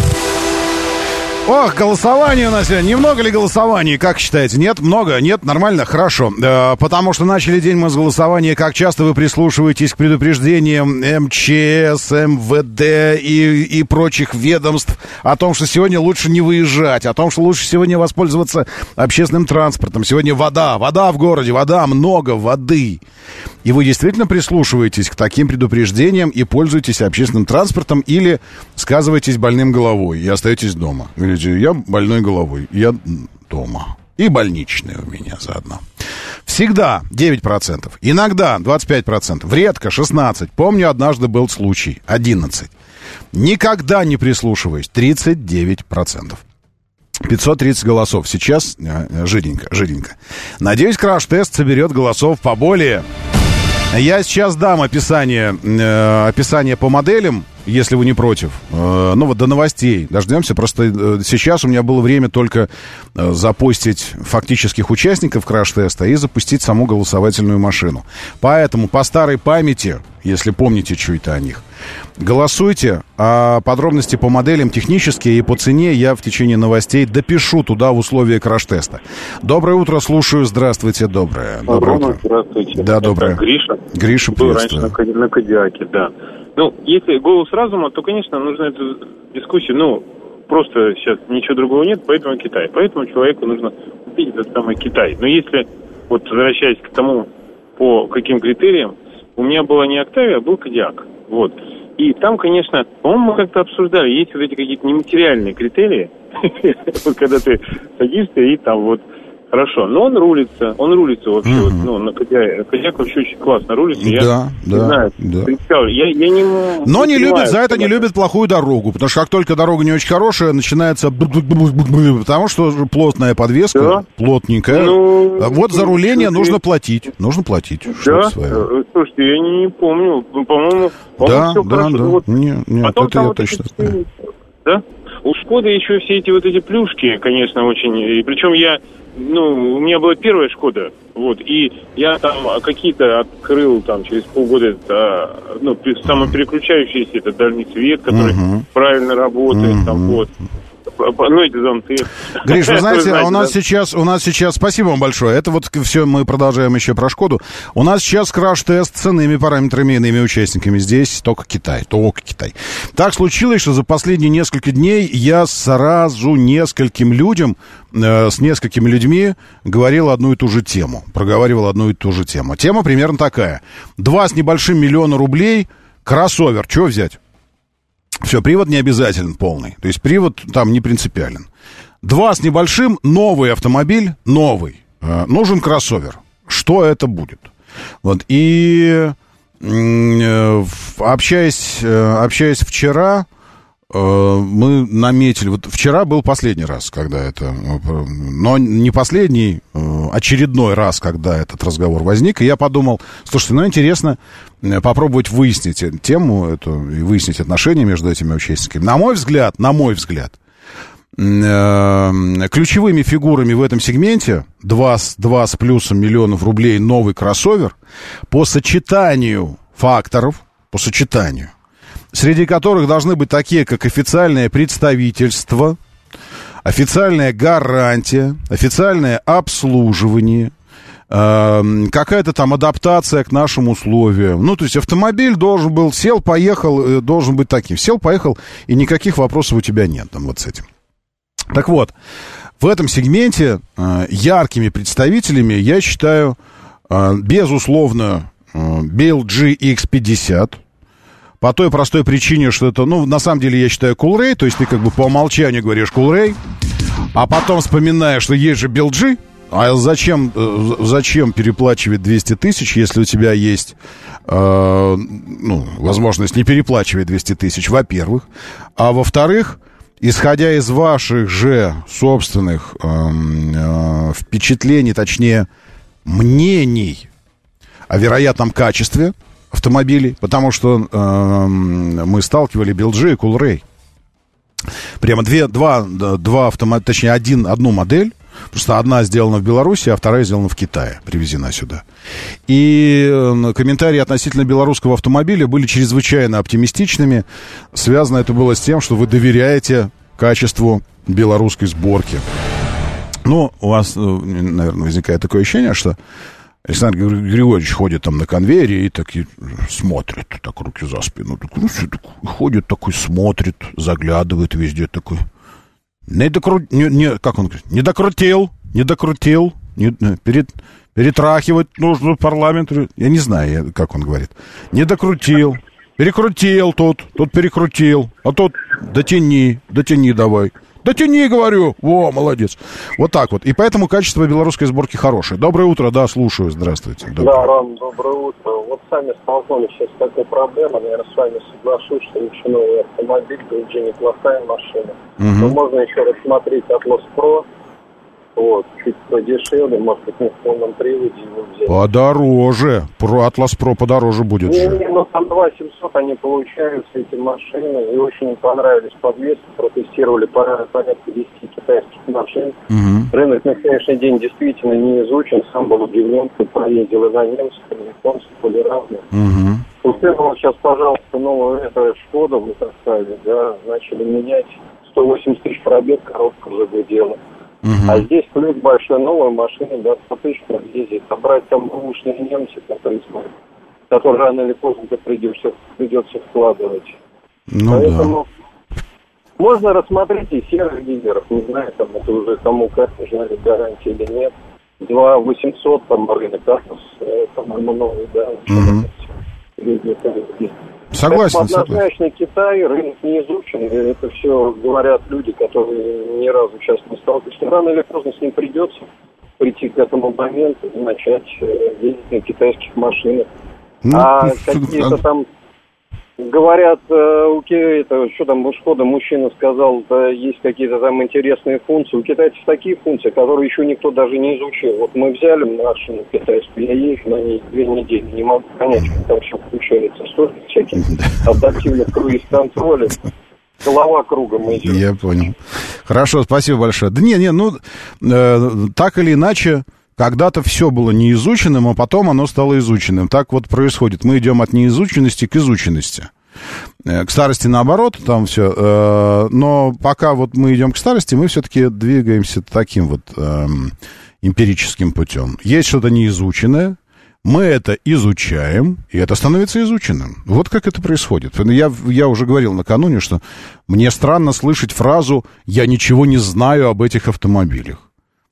Ох, голосование у нас сегодня. Немного ли голосований, как считаете? Нет? Много? Нет? Нормально? Хорошо. Э, потому что начали день мы с голосования. Как часто вы прислушиваетесь к предупреждениям эм че эс, эм вэ дэ и, и прочих ведомств о том, что сегодня лучше не выезжать, о том, что лучше сегодня воспользоваться общественным транспортом. Сегодня вода, вода в городе, вода, много воды. И вы действительно прислушиваетесь к таким предупреждениям и пользуетесь общественным транспортом или сказываетесь больным головой и остаетесь дома. Говорите, я больной головой, я дома. И больничный у меня заодно. Всегда девять процентов, иногда двадцать пять процентов, редко шестнадцать процентов. Помню, однажды был случай, одиннадцать процентов. Никогда не прислушиваюсь, тридцать девять процентов. пятьсот тридцать голосов. Сейчас э, жиденько, жиденько. Надеюсь, краш-тест соберет голосов поболее. Я сейчас дам описание, э, описание по моделям, если вы не против. Э, ну вот до новостей дождемся. Просто э, сейчас у меня было время только э, запостить фактических участников краш-теста и запустить саму голосовательную машину. Поэтому по старой памяти, если помните чуть-то о них, голосуйте, а подробности по моделям технические и по цене я в течение новостей допишу туда в условия краш-теста. Доброе утро, слушаю. Здравствуйте, доброе. Доброе утро. Здравствуйте. Да, доброе. Это Гриша. Гриша, был приветствую. раньше на, на Кодиаке, да. Ну, если голос разума, то, конечно, нужно эту дискуссию, ну, просто сейчас ничего другого нет, поэтому Китай. Поэтому человеку нужно купить этот самый Китай. Но если, вот возвращаясь к тому, по каким критериям, у меня была не Октавия, а был Кодиак. Вот. И там, конечно, по-моему, мы как-то обсуждали, есть вот эти какие-то нематериальные критерии, вот когда ты садишься и там вот хорошо, но он рулится, он рулится вообще, вот, ну, на Кодиак, Кодиак вообще очень классно рулится, я да, не да, знаю, да. я, я не... Но не, не любят, понимаю, за это не любят плохую дорогу, потому что как только дорога не очень хорошая, начинается... Потому что плотная подвеска, да? Плотненькая. Ну, вот за руление нужно ты... платить, нужно платить. Да? Слушайте, я не, не помню, по-моему, да, все да, хорошо. Да. Вот. Не, нет, потом это я вот точно эти... знаю. Да? У Шкоды еще все эти вот эти плюшки, конечно, очень... И причем я... Ну, у меня была первая Шкода, вот, и я там какие-то открыл там через полгода, а, ну, самопереключающийся этот дальний свет, который uh-huh. правильно работает, uh-huh. там, вот. Ну, эти зонты. Гриш, вы знаете, а у нас сейчас, у нас сейчас, спасибо вам большое, это вот все, мы продолжаем еще про Шкоду. У нас сейчас краш-тест с иными параметрами, иными участниками. Здесь только Китай, только Китай. Так случилось, что за последние несколько дней я сразу нескольким людям, э, с несколькими людьми говорил одну и ту же тему, проговаривал одну и ту же тему. Тема примерно такая. Два с небольшим миллиона рублей, кроссовер, что взять? Все, привод не обязателен полный. То есть привод там не принципиален. Два с небольшим, новый автомобиль, новый. Э, нужен кроссовер. Что это будет? Вот, и э, общаясь, э, общаясь вчера, э, мы наметили... Вот вчера был последний раз, когда это... Но не последний, э, очередной раз, когда этот разговор возник. И я подумал, слушайте, ну, интересно попробовать выяснить тему эту и выяснить отношения между этими участниками. На мой взгляд, на мой взгляд, ключевыми фигурами в этом сегменте два с плюсом миллионов рублей новый кроссовер по сочетанию факторов, по сочетанию, среди которых должны быть такие, как официальное представительство, официальная гарантия, официальное обслуживание, э, какая-то там адаптация к нашим условиям. Ну, то есть автомобиль должен был, сел, поехал, должен быть таким. Сел, поехал, и никаких вопросов у тебя нет там вот с этим. Так вот, в этом сегменте э, яркими представителями я считаю, э, безусловно, э, би эл джи икс пятьдесят. По той простой причине, что это, ну, на самом деле, я считаю, Coolray. То есть ты как бы по умолчанию говоришь Coolray, а потом вспоминаешь, что есть же би эл джи. А зачем, э, зачем переплачивать двести тысяч, если у тебя есть э, ну, возможность не переплачивать двести тысяч, во-первых. А во-вторых... Исходя из ваших же собственных э, э, впечатлений, точнее, мнений о вероятном качестве автомобилей, потому что э, мы сталкивали би эл джи и Coolray. Прямо две, два, два автомобиля, точнее, один, одну модель. Просто одна сделана в Беларуси, а вторая сделана в Китае, привезена сюда. И комментарии относительно белорусского автомобиля были чрезвычайно оптимистичными. Связано это было с тем, что вы доверяете качеству белорусской сборки. Ну, у вас, наверное, возникает такое ощущение, что Александр Григорьевич ходит там на конвейере и так и смотрит, так руки за спину. Так, ну, все, так, ходит такой, смотрит, заглядывает везде такой... Не докру... не, не, как он говорит? Не докрутил, не докрутил, не, перед, перетрахивать нужно в парламент. Я не знаю, как он говорит. Не докрутил, перекрутил тут, тут перекрутил, а тут дотяни, дотяни давай. Дотяни, говорю, во, молодец. Вот так вот. И поэтому качество белорусской сборки хорошее. Доброе утро, да, слушаю, здравствуйте. Доброе. Да, Ром, доброе утро. Вот сами столкнулись сейчас с такой проблемой, наверное, с вами соглашусь, что лучше новый автомобиль, би эл джи неплохая машина. Угу. Но можно еще рассмотреть Atlas Pro, вот, чуть подешевле, может быть, не в полном приводе его взять. Подороже, Pro, Atlas Pro подороже будет не, же. Не, ну там два тысячи семьсот они получаются, эти машины, и очень понравились подвески, протестировали порядка десяти китайских машин. Угу. Рынок на сегодняшний день действительно не изучен, сам был удивлен, кто поездил и на немцев, и на японцев, были разные. Угу. Вот это вот сейчас, пожалуйста, новую это Шкода вы поставили, да, начали менять, сто восемьдесят тысяч пробег, коробка загудела. Uh-huh. А здесь плюс большой, новая машина, да, сто тысяч ездит. А брать там бушные немцы, которые смотрят, которые рано или поздно придется, придется вкладывать. Ну, поэтому да. Можно рассмотреть и серых дилеров. Не знаю, там это уже кому как, нужна ли гарантия или нет. два восемьсот там рынок, да, по-моему, новый, да. Uh-huh. Согласен. Это однозначно Китай, рынок не изучен. Это все говорят люди, которые ни разу сейчас не сталкивались. Рано или поздно с ним придется прийти к этому моменту и начать ездить на китайских машинах. Ну, а какие-то там говорят, это, что там у Шкода мужчина сказал, да, есть какие-то там интересные функции. У китайцев такие функции, которые еще никто даже не изучил. Вот мы взяли машину китайскую, я езжу на ней две недели, не могу понять, как там все включается. Столько всяких адаптивных круиз-контролей. Голова кругом идет. Я понял. Хорошо, спасибо большое. Да не, не, ну, э, так или иначе, когда-то все было неизученным, а потом оно стало изученным. Так вот происходит. Мы идем от неизученности к изученности. К старости наоборот, там все. Но пока вот мы идем к старости, мы все-таки двигаемся таким вот эмпирическим путем. Есть что-то неизученное, мы это изучаем, и это становится изученным. Вот как это происходит. Я, я уже говорил накануне, что мне странно слышать фразу «я ничего не знаю об этих автомобилях».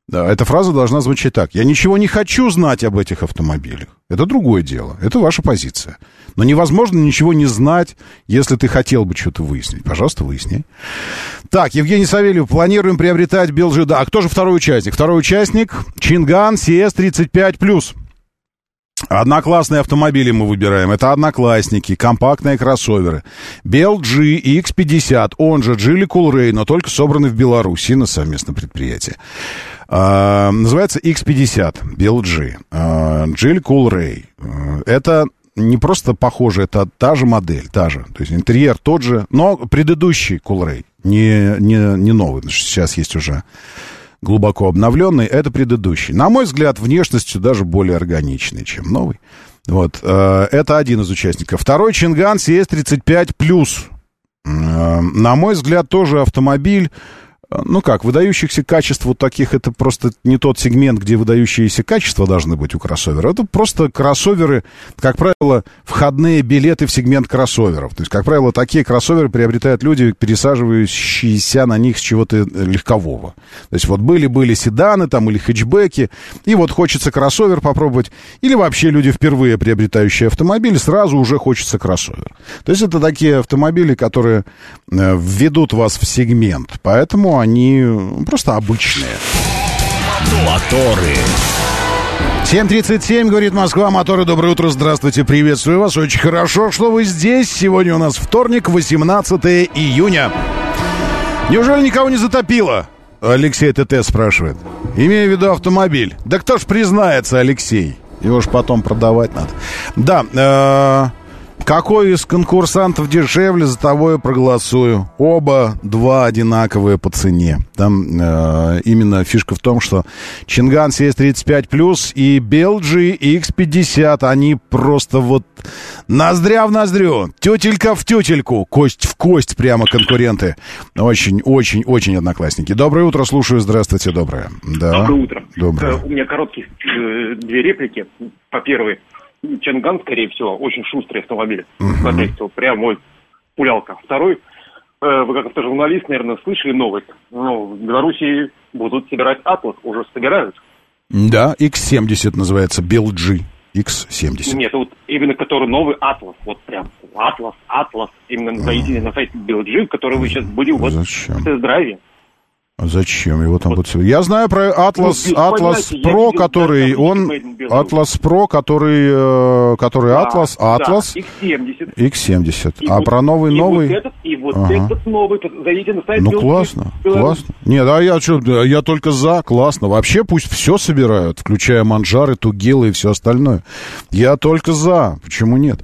Да, эта фраза должна звучать так. Я ничего не хочу знать об этих автомобилях. Это другое дело. Это ваша позиция. Но невозможно ничего не знать, если ты хотел бы что-то выяснить. Пожалуйста, выясняй. Так, Евгений Савельев. Планируем приобретать би эл джи. Да, а кто же второй участник? Второй участник Чинган си эс тридцать пять плюс. Одноклассные автомобили мы выбираем. Это одноклассники, компактные кроссоверы. би эл джи икс пятьдесят, он же Geely Coolray, но только собраны в Беларуси на совместном предприятии. А, называется икс пятьдесят, би эл джи. А, Geely Coolray. Это не просто похоже, это та же модель, та же. То есть интерьер тот же, но предыдущий Coolray, не, не, не новый. Сейчас есть уже глубоко обновленный, это предыдущий. На мой взгляд, внешностью даже более органичный, чем новый. Вот, э, это один из участников. Второй Чинган си эс тридцать пять плюс. Э, на мой взгляд, тоже автомобиль, э, ну как, выдающихся качеств вот таких, это просто не тот сегмент, где выдающиеся качества должны быть у кроссовера. Это просто кроссоверы, как правило, входные билеты в сегмент кроссоверов. То есть, как правило, такие кроссоверы приобретают люди, пересаживающиеся на них с чего-то легкового. То есть, вот были-были седаны там или хэтчбеки, и вот хочется кроссовер попробовать, или вообще люди, впервые приобретающие автомобиль, сразу уже хочется кроссовер. То есть, это такие автомобили, которые введут вас в сегмент, поэтому они просто обычные. Моторы. семь тридцать семь, говорит Москва, моторы, доброе утро, здравствуйте, приветствую вас, очень хорошо, что вы здесь. Сегодня у нас вторник, восемнадцатое июня. Неужели никого не затопило? Алексей ТТ спрашивает. Имею в виду автомобиль. Да кто ж признается, Алексей? Его ж потом продавать надо. Да, э, какой из конкурсантов дешевле, за того и проголосую. Оба два одинаковые по цене. Там э, именно фишка в том, что Чинган си эс тридцать пять плюс и би эл джи икс пятьдесят, они просто вот ноздря в ноздрю, тютелька в тютельку, кость в кость прямо конкуренты. Очень-очень-очень одноклассники. Доброе утро, слушаю, здравствуйте, доброе. Да. Доброе утро. Доброе. У меня короткие э, две реплики. По первой, Чинган, скорее всего, очень шустрый автомобиль. Uh-huh. Скорее всего, прям мой пулялка. Второй, э, вы как автожурналист, наверное, слышали новость. Ну, в Беларуси будут собирать Атлас, уже собирают. Да, икс семьдесят называется, би эл джи икс семьдесят. Нет, вот именно который новый Атлас, вот прям Атлас, Атлас, именно зайдите на сайт би эл джи, который вы сейчас были вот в тест-драйве. Зачем его там вот... будет? Я знаю про Atlas, ну, Atlas Pro, который... Он... Atlas Pro, который... Который да, Atlas... Atlas... Да, икс семьдесят. икс семьдесят. И а вот, про новый, и новый... Вот этот, и вот ага. этот новый. Зайдите на сайт. Ну, классно, классно. Нет, а я что, я только за, классно. Вообще пусть все собирают, включая манжары, тугелы и все остальное. Я только за, почему нет?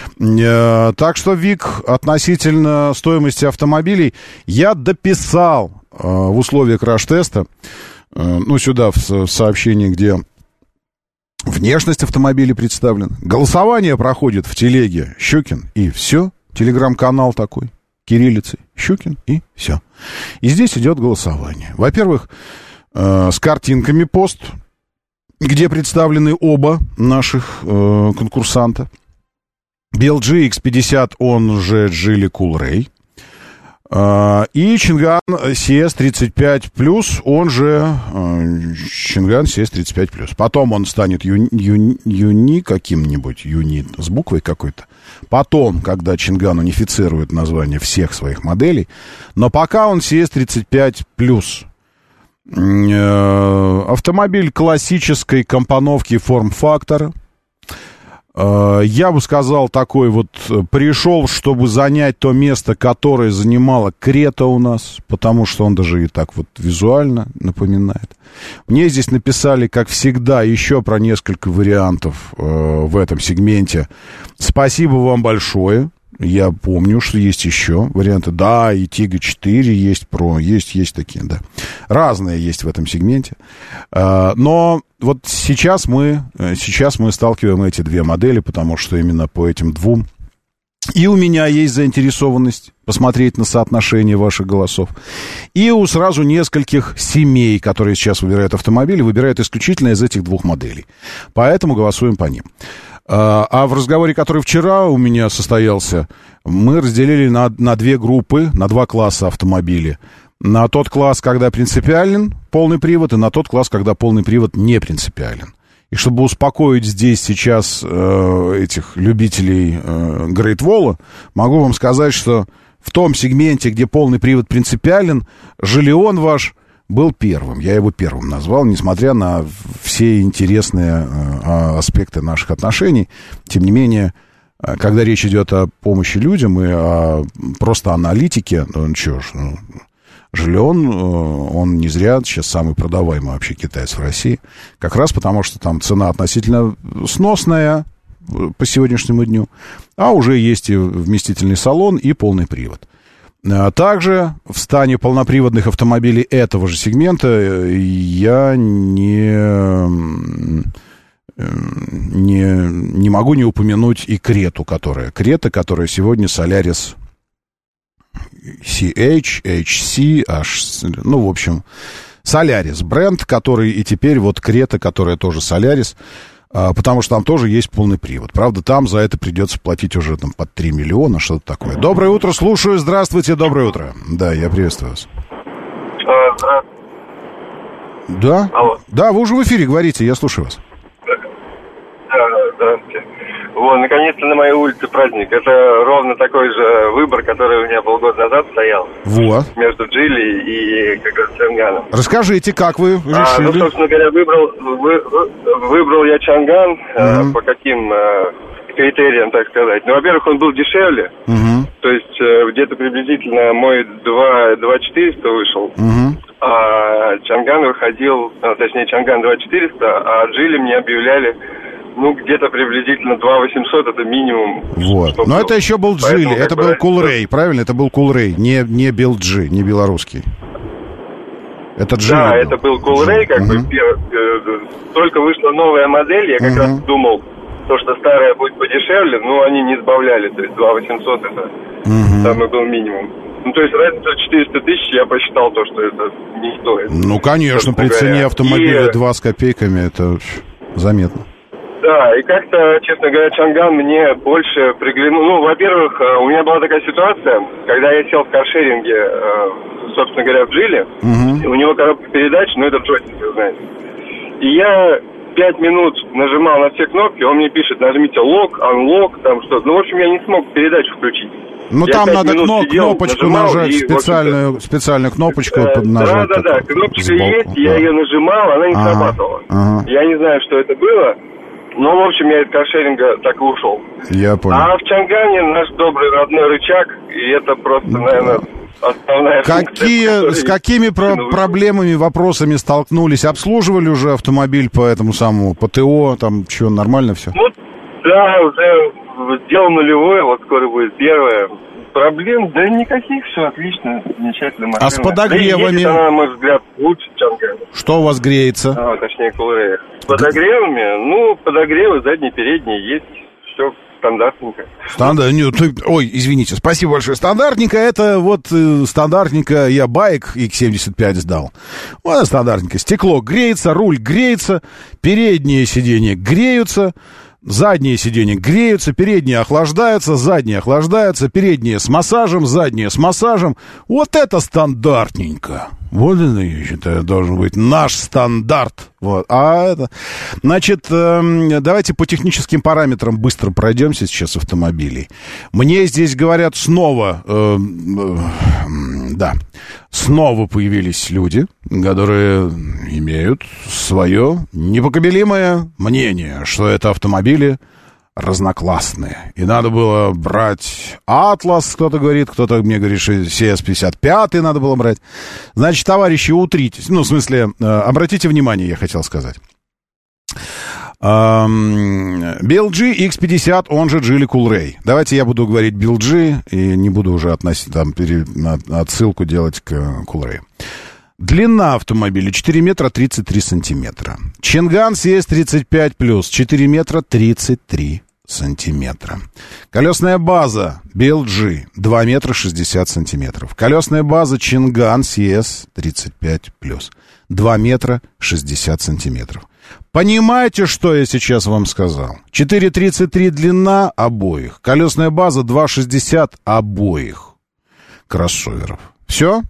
Так что, Вик, относительно стоимости автомобилей, я дописал в условиях краш-теста, ну, сюда, в сообщении, где внешность автомобиля представлена. Голосование проходит в телеге Щукин, и все. Телеграм-канал такой, кириллицей, Щукин, и все. И здесь идет голосование. Во-первых, с картинками пост, где представлены оба наших конкурсанта. би эл джи икс пятьдесят, он же Geely Coolray. И Чинган си эс тридцать пять плюс, он же Чинган си эс тридцать пять плюс. Потом он станет юни, юни, юни каким-нибудь, юни с буквой какой-то. Потом, когда Чинган унифицирует название всех своих моделей. Но пока он си эс тридцать пять плюс. Автомобиль классической компоновки форм-фактора. Я бы сказал, такой вот пришел, чтобы занять то место, которое занимала Крета у нас, потому что он даже и так вот визуально напоминает. Мне здесь написали, как всегда, еще про несколько вариантов э, в этом сегменте. Спасибо вам большое. Я помню, что есть еще варианты. Да, и Тига четыре есть, Про, есть, есть такие, да. Разные есть в этом сегменте. Но вот сейчас мы, сейчас мы сталкиваем эти две модели, потому что именно по этим двум и у меня есть заинтересованность посмотреть на соотношение ваших голосов. И у сразу нескольких семей, которые сейчас выбирают автомобили, выбирают исключительно из этих двух моделей. Поэтому голосуем по ним. А в разговоре, который вчера у меня состоялся, мы разделили на, на две группы, на два класса автомобилей. на тот класс, когда принципиален полный привод, и на тот класс, когда полный привод не принципиален. И чтобы успокоить здесь сейчас э, этих любителей э, Great Wall, могу вам сказать, что в том сегменте, где полный привод принципиален, Жилион ваш был первым. Я его первым назвал, несмотря на все интересные э, аспекты наших отношений. Тем не менее, когда речь идет о помощи людям и о просто аналитике, ну что ж, ну, Жилион, он не зря сейчас самый продаваемый вообще китаец в России. Как раз потому, что там цена относительно сносная по сегодняшнему дню, а уже есть и вместительный салон, и полный привод. Также в стане полноприводных автомобилей этого же сегмента я не... Не, не могу не упомянуть и Крету, которая... Крета, которая сегодня Solaris си эйч, эйч си, H... Ну, в общем, Solaris бренд, который и теперь вот Крета, которая тоже Solaris, а, потому что там тоже есть полный привод. Правда, там за это придется платить уже там под три миллиона, что-то такое. Доброе утро, слушаю. Здравствуйте, доброе утро. Да, я приветствую вас. Здравствуйте. Да? Алло. Да, вы уже в эфире говорите, я слушаю вас. Здравствуйте. Вот, наконец-то на моей улице праздник. Это ровно такой же выбор, который у меня полгода назад стоял. Вот. Между Джили и, как раз, Чанганом. Расскажите, как вы решили? А, ну, собственно говоря, выбрал, вы, выбрал я Чанган. Mm-hmm. э, по каким э, критериям, так сказать. Ну, во-первых, он был дешевле. Mm-hmm. То есть, э, где-то приблизительно мой два четыреста вышел. Mm-hmm. А Чанган выходил, а, точнее, Чанган два четыреста, а Джили мне объявляли, ну, где-то приблизительно два восемьсот, это минимум. Вот. Но был. Это еще был Джили, это был Кулрей, правильно? Это был Кулрей, не, не Билджи, не белорусский. Это Джили. Да, был. Это был Кулрей, как uh-huh. бы, только вышла новая модель, я как uh-huh. раз думал, то, что старая будет подешевле, но они не сбавляли, то есть два восемьсот это uh-huh. самый был минимум. Ну, то есть разница четыреста тысяч, я посчитал то, что это не стоит. Ну, конечно, при цене автомобиля и... два с копейками, это заметно. Да, и как-то, честно говоря, Чанган мне больше приглянул. Ну, во-первых, у меня была такая ситуация, когда я сел в каршеринге, собственно говоря, в Джили, угу. у него коробка передач, ну, это джойстик, вы знаете. И я пять минут нажимал на все кнопки, он мне пишет, нажмите лок, анлок, там что-то. Ну, в общем, я не смог передачу включить. Ну, я там надо кно- сидел, кнопочку нажать, и, специальную, специальную кнопочку э, нажать. Да-да-да, кнопочка есть, да. Я ее нажимал, она не ага, срабатывала. Ага. Я не знаю, что это было. Ну, в общем, я из каршеринга так и ушел. Я понял. А в Чангане наш добрый родной рычаг, и это просто, наверное, основная Какие, функция. С какими про- проблемами, вопросами столкнулись? Обслуживали уже автомобиль по этому самому, по ТО, там, что, нормально все? Ну, да, уже сделал нулевое, вот скоро будет первое. Проблем, да никаких, все отлично, замечательно. Машина. А с подогревами? Да, она, на мой взгляд, лучше Чангана. Что у вас греется? А, точнее, Кулрей. С подогревами, ну, подогревы задние, передние есть, все стандартненько. Стандарт, нет, ой, извините, спасибо большое. Стандартненько, это вот э, стандартненько, я байк икс семьдесят пять сдал. Вот стандартненько. Стекло греется, руль греется, передние сиденья греются, задние сиденья греются, передние охлаждаются, задние охлаждаются, передние с массажем, задние с массажем. Вот это стандартненько. Вот это, я считаю, должен быть наш стандарт. Вот. А это... Значит, э, давайте по техническим параметрам быстро пройдемся сейчас автомобилей. Мне здесь говорят снова... Э, э, да, снова появились люди, которые имеют свое непоколебимое мнение, что это автомобили разноклассные. И надо было брать Атлас, кто-то говорит, кто-то мне говорит, что си эс пятьдесят пять надо было брать. Значит, товарищи, утритесь. Ну, в смысле, обратите внимание, я хотел сказать. би эл джи икс пятьдесят, он же Geely Coolray. Давайте я буду говорить би эл джи и не буду уже относить, там, пере, отсылку делать к Coolray. Длина автомобиля четыре метра тридцать три сантиметра. Чанган си эс тридцать пять плюс четыре метра тридцать три сантиметра. Колесная база би эл джи два метра шестьдесят сантиметров. Колесная база Чанган си эс тридцать пять плюс два метра шестьдесят сантиметров. Понимаете, что я сейчас вам сказал? четыре тридцать три длина обоих. Колесная база два шестьдесят обоих кроссоверов. Все?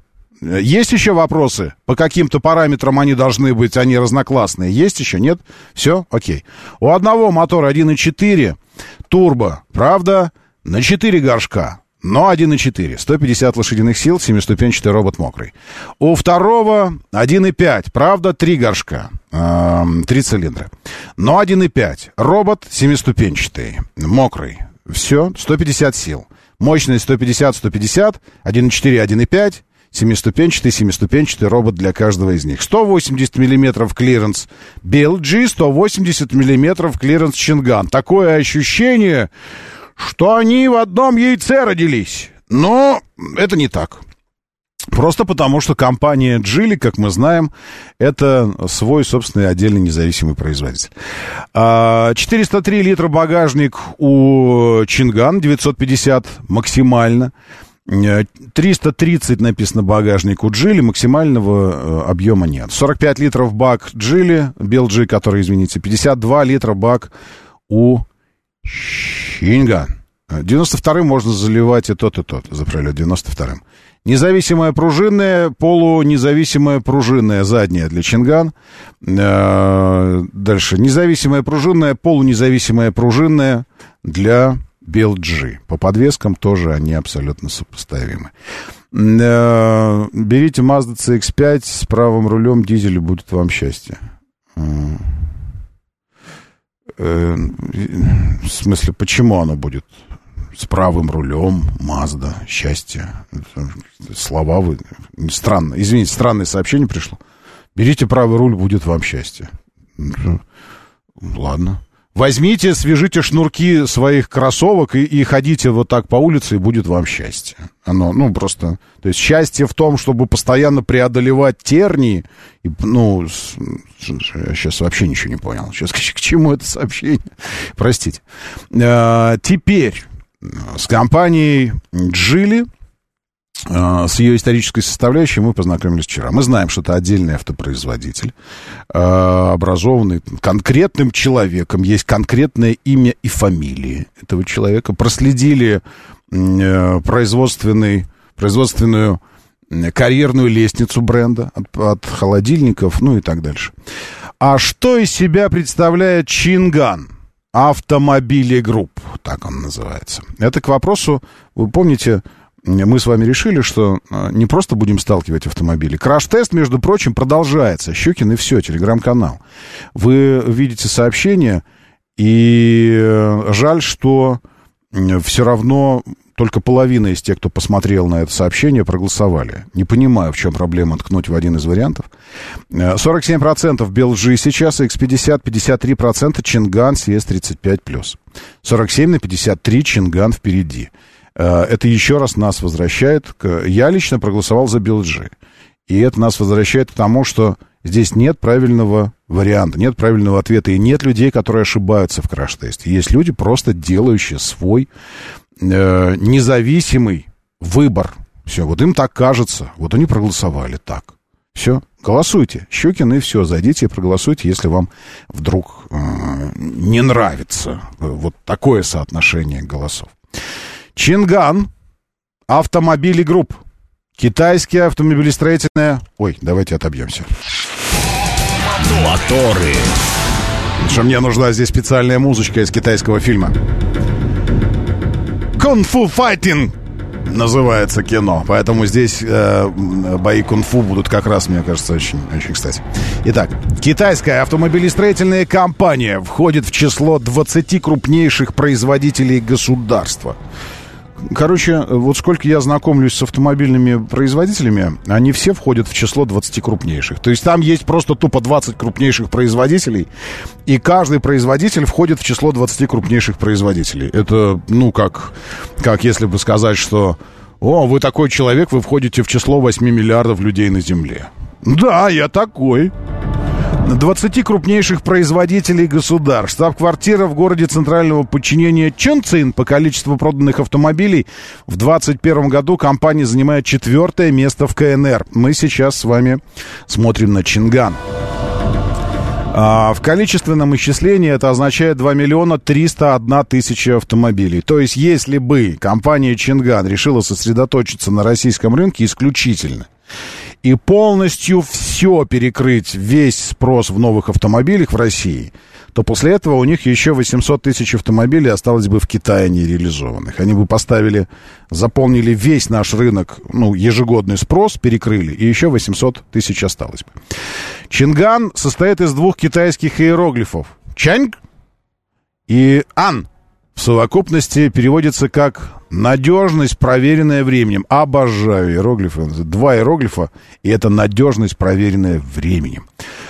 Есть еще вопросы? По каким-то параметрам они должны быть, они разноклассные. Есть еще? Нет? Все? Окей. У одного мотора один и четыре, турбо, правда, на четыре горшка. Но один и четыре, сто пятьдесят лошадиных сил, семиступенчатый робот мокрый. У второго один и пять, правда, три горшка, э, три цилиндра. Но один и пять, робот семиступенчатый, мокрый. Все, сто пятьдесят сил. Мощность сто пятьдесят сто пятьдесят, один и четыре, один и пять, семиступенчатый, семиступенчатый робот для каждого из них. сто восемьдесят миллиметров клиренс би эл джи, сто восемьдесят миллиметров клиренс Чинган. Такое ощущение, что они в одном яйце родились. Но это не так. Просто потому, что компания Geely, как мы знаем, это свой собственный отдельный независимый производитель. четыреста три литра багажник у Чинган, девятьсот пятьдесят максимально. триста тридцать написано багажник у Geely, максимального объема нет. сорок пять литров бак Geely, би эл джи, который, извините, пятьдесят два литра бак у Чинган. девяносто вторым можно заливать и тот, и тот. Заправлять девяносто вторым. Независимая пружинная, полунезависимая пружинная задняя для Чинган. Дальше. Независимая пружинная, полунезависимая пружинная для би эл джи. По подвескам тоже они абсолютно сопоставимы. Берите Mazda си икс пять с правым рулем, дизель, будет вам счастье. В смысле, почему оно будет с правым рулем, Mazda, счастье? Слова вы... Странно. Извините, странное сообщение пришло. Берите правый руль, будет вам счастье. Ладно. Возьмите, свяжите шнурки своих кроссовок и, и ходите вот так по улице, и будет вам счастье. Оно, ну, просто... То есть счастье в том, чтобы постоянно преодолевать тернии. И, ну, с, я сейчас вообще ничего не понял. Сейчас к, к чему это сообщение? Простите. А, теперь с компанией Geely, с ее исторической составляющей мы познакомились вчера. Мы знаем, что это отдельный автопроизводитель, образованный конкретным человеком. Есть конкретное имя и фамилия этого человека. Проследили производственный, производственную карьерную лестницу бренда от, от холодильников, ну и так дальше. А что из себя представляет Чинган? Автомобили Групп, так он называется. Это к вопросу, вы помните... Мы с вами решили, что не просто будем сталкивать автомобили. Краш-тест, между прочим, продолжается. Щукин и все, телеграм-канал. Вы видите сообщение, и жаль, что все равно только половина из тех, кто посмотрел на это сообщение, проголосовали. Не понимаю, в чем проблема ткнуть в один из вариантов. сорок семь процентов би эл джи сейчас, икс пятьдесят, пятьдесят три процента Чинган си эс тридцать пять плюс. сорок семь на пятьдесят три Чинган впереди. Это еще раз нас возвращает к... Я лично проголосовал за би эл джи. И это нас возвращает к тому, что здесь нет правильного варианта, нет правильного ответа. И нет людей, которые ошибаются в краш-тесте. Есть люди, просто делающие свой э, независимый выбор. Все, вот им так кажется. Вот они проголосовали так. Все, голосуйте. Щукин, и все. Зайдите и проголосуйте, если вам вдруг э, не нравится вот такое соотношение голосов. Чинган, автомобили Групп, китайские автомобилестроительные... Ой, давайте отобьемся. Моторы. Что мне нужна здесь специальная музычка из китайского фильма. Кунг-фу файтинг называется кино. Поэтому здесь э, бои кунг-фу будут как раз, мне кажется, очень, очень кстати. Итак, китайская автомобилестроительная компания входит в число двадцати крупнейших производителей государства. Короче, вот сколько я знакомлюсь с автомобильными производителями, они все входят в число двадцати крупнейших. То есть там есть просто тупо двадцать крупнейших производителей, и каждый производитель входит в число двадцати крупнейших производителей. Это, ну, как, как если бы сказать, что «О, вы такой человек, вы входите в число восьми миллиардов людей на Земле». Да, я такой. двадцати крупнейших производителей государств. Штаб-квартира в городе центрального подчинения Чунцин. По количеству проданных автомобилей в двадцать первом году компания занимает четвертое место в ка эн эр. Мы сейчас с вами смотрим на Чинган. А в количественном исчислении это означает два миллиона триста одна тысяча автомобилей. То есть, если бы компания Чинган решила сосредоточиться на российском рынке исключительно, и полностью все перекрыть, весь спрос в новых автомобилях в России, то после этого у них еще восемьсот тысяч автомобилей осталось бы в Китае нереализованных. Они бы поставили, заполнили весь наш рынок, ну, ежегодный спрос, перекрыли, и еще восемьсот тысяч осталось бы. Чинган состоит из двух китайских иероглифов. Чанг и Ан. В совокупности переводится как «надежность, проверенная временем». Обожаю иероглифы. Два иероглифа, и это надежность, проверенная временем.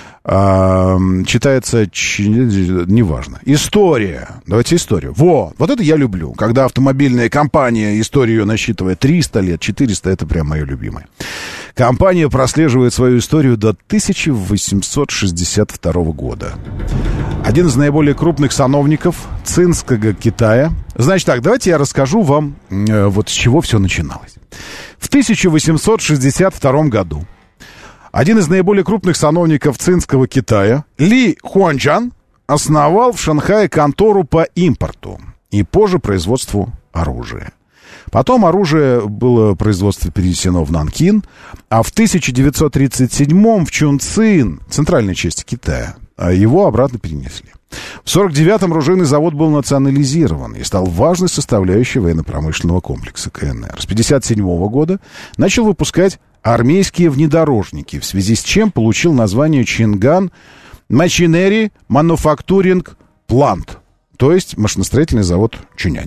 А, читается, ч... неважно. История. Давайте историю. Во, вот это я люблю. Когда автомобильная компания историю насчитывает триста лет, четыреста, это прям мое любимое. Компания прослеживает свою историю до тысяча восемьсот шестьдесят второго года. Один из наиболее крупных сановников Цинского Китая. Значит так, давайте я расскажу вам, э, вот с чего все начиналось. В тысяча восемьсот шестьдесят втором году один из наиболее крупных сановников Цинского Китая, Ли Хуанчжан, основал в Шанхае контору по импорту и позже производству оружия. Потом оружие было производство перенесено в Нанкин, а в тысяча девятьсот тридцать седьмом в Чунцин, центральной части Китая, его обратно перенесли. В сорок девятом оружейный завод был национализирован и стал важной составляющей военно-промышленного комплекса КНР. С пятьдесят седьмого года начал выпускать армейские внедорожники, в связи с чем получил название Чинган Machinery Manufacturing Plant, то есть машиностроительный завод Чунянь.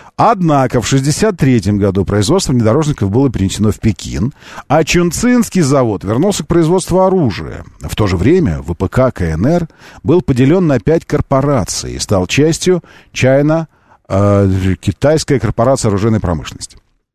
Однако в шестьдесят третьем году производство внедорожников было перенесено в Пекин, а Чунцинский завод вернулся к производству оружия. В то же время ВПК КНР был поделен на пять корпораций и стал частью China, э, китайская корпорация оружейной промышленности.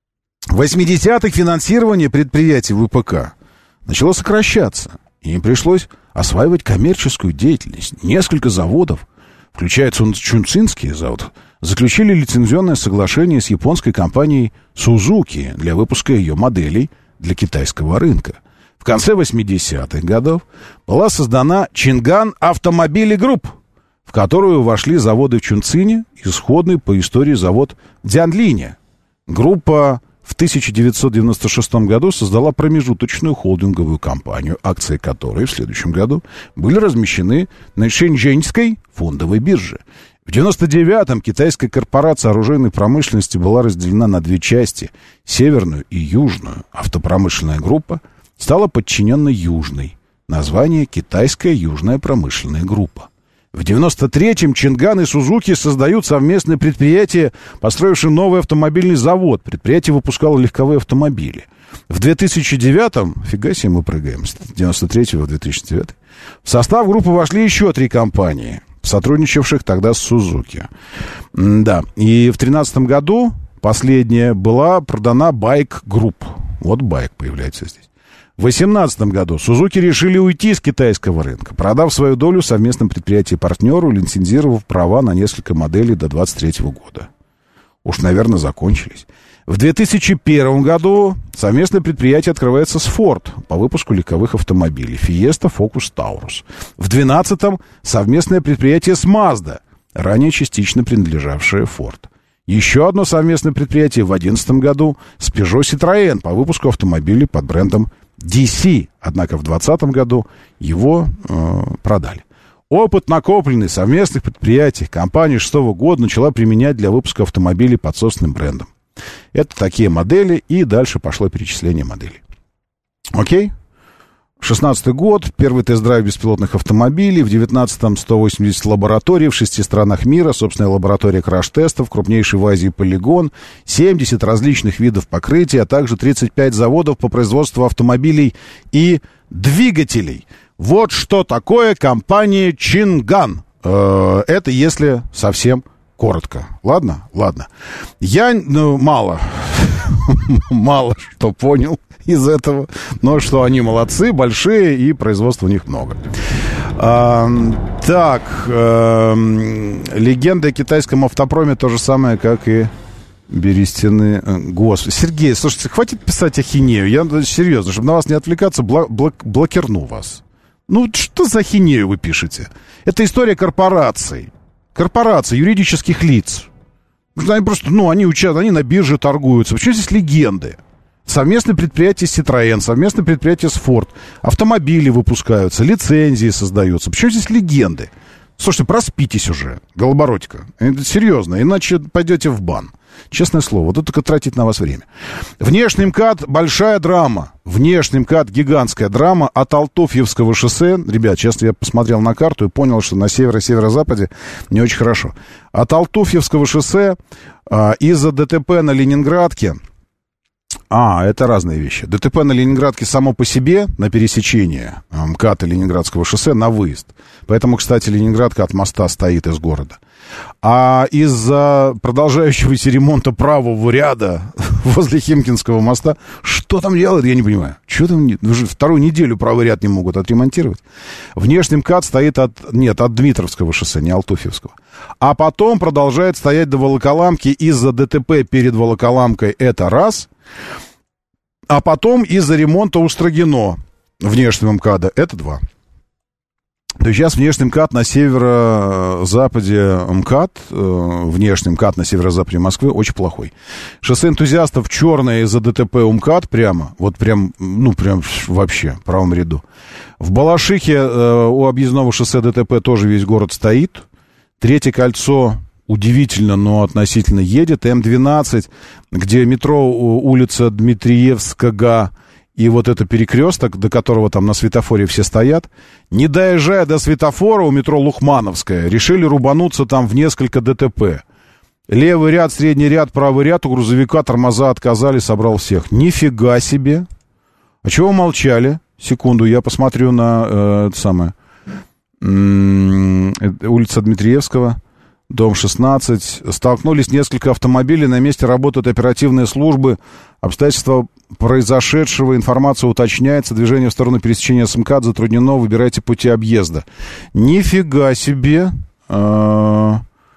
В восьмидесятых финансирование предприятий ВПК начало сокращаться, и им пришлось осваивать коммерческую деятельность. Несколько заводов, включая Чунцинский завод, заключили лицензионное соглашение с японской компанией Suzuki для выпуска ее моделей для китайского рынка. В конце восьмидесятых годов была создана Чинган Автомобили Групп, в которую вошли заводы в Чунцине и сходный по истории завод Дянлиня. Группа в тысяча девятьсот девяносто шестом году создала промежуточную холдинговую компанию, акции которой в следующем году были размещены на Шэньчжэньской фондовой бирже. В девяносто девятом китайская корпорация оружейной промышленности была разделена на две части — северную и южную. Автопромышленная группа стала подчиненной южной. Название — Китайская южная промышленная группа. В девяносто третьем Чинган и Сузуки создают совместное предприятие, построившее новый автомобильный завод. Предприятие выпускало легковые автомобили. В две тысячи девятом, фига себе мы прыгаем, с девяносто третьего в две тысячи девятый, в состав группы вошли еще три компании, сотрудничавших тогда с Сузуки. Да, и в тринадцатом году последняя была продана Байк Групп. Вот Байк появляется здесь. В две тысячи восемнадцатом году Сузуки решили уйти с китайского рынка, продав свою долю совместном предприятии-партнеру, лицензировав права на несколько моделей до двадцать третьего года. Уж, наверное, закончились. В две тысячи первом году совместное предприятие открывается с Ford по выпуску легковых автомобилей Fiesta, Focus, Taurus. В две тысячи двенадцатом совместное предприятие с Mazda, ранее частично принадлежавшее Ford. Еще одно совместное предприятие в две тысячи одиннадцатом году с Peugeot Citroën по выпуску автомобилей под брендом ди си, однако в двадцатом году его э, продали. Опыт, накопленный в совместных предприятиях, компания шестого года начала применять для выпуска автомобилей под собственным брендом. Это такие модели, и дальше пошло перечисление моделей. Окей? шестнадцатый год, первый тест-драйв беспилотных автомобилей, в девятнадцатом сто восемьдесят лабораторий в шести странах мира, собственная лаборатория краш-тестов, крупнейший в Азии полигон, семьдесят различных видов покрытия, а также тридцать пять заводов по производству автомобилей и двигателей. Вот что такое компания Чинган. Это если совсем коротко. Ладно? Ладно. Я ну, мало, мало что понял из этого, но что они молодцы, большие, и производства у них много. А, так, а, легенда о китайском автопроме то же самое, как и Берестяны. Господи, Сергей, слушайте, хватит писать ахинею, я серьезно, чтобы на вас не отвлекаться, бла- бла- блокирну вас. Ну, что за ахинею вы пишете? Это история корпораций, корпораций, юридических лиц. Они просто, ну, они учат, они на бирже торгуются. Почему здесь легенды? Совместное предприятие с Citroën, совместное предприятие с Ford. Автомобили выпускаются, лицензии создаются. Почему здесь легенды? Слушайте, проспитесь уже, Голобородько. Это серьезно, иначе пойдете в бан. Честное слово, вот это только тратить на вас время. Внешний МКАД — большая драма. Внешний МКАД — гигантская драма от Алтуфьевского шоссе. Ребят, сейчас я посмотрел на карту и понял, что на северо-северо-западе не очень хорошо. От Алтуфьевского шоссе а, из-за ДТП на Ленинградке. А, это разные вещи. ДТП на Ленинградке само по себе, на пересечении МКАДа Ленинградского шоссе, на выезд. Поэтому, кстати, Ленинградка от моста стоит из города. А из-за продолжающегося ремонта правого ряда возле Химкинского моста, что там делают, я не понимаю. Что там, уже вторую неделю правый ряд не могут отремонтировать. Внешний МКАД стоит от, нет, от Дмитровского шоссе, не Алтуфьевского. А потом продолжает стоять до Волоколамки из-за ДТП перед Волоколамкой, это раз. А потом из-за ремонта у Строгино внешнего МКАДа, это два. То есть сейчас внешний МКАД на северо-западе МКАД, э, внешний МКАД на северо-западе Москвы очень плохой. Шоссе энтузиастов черное из-за ДТП у МКАД прямо, вот прям, ну прям вообще в правом ряду. В Балашихе э, у объездного шоссе ДТП тоже весь город стоит. Третье кольцо удивительно, но относительно едет. М двенадцать, где метро улица Дмитриевского, и вот это перекресток, до которого там на светофоре все стоят, не доезжая до светофора у метро Лухмановская, решили рубануться там в несколько ДТП. Левый ряд, средний ряд, правый ряд, у грузовика тормоза отказали, собрал всех. Нифига себе! А чего вы молчали? Секунду, я посмотрю на э, это самое. М-м, улица Дмитриевского, дом шестнадцать. Столкнулись несколько автомобилей, на месте работают оперативные службы. Обстоятельства произошедшего, информация уточняется. Движение в сторону пересечения с МКАД затруднено, выбирайте пути объезда. Нифига себе! Я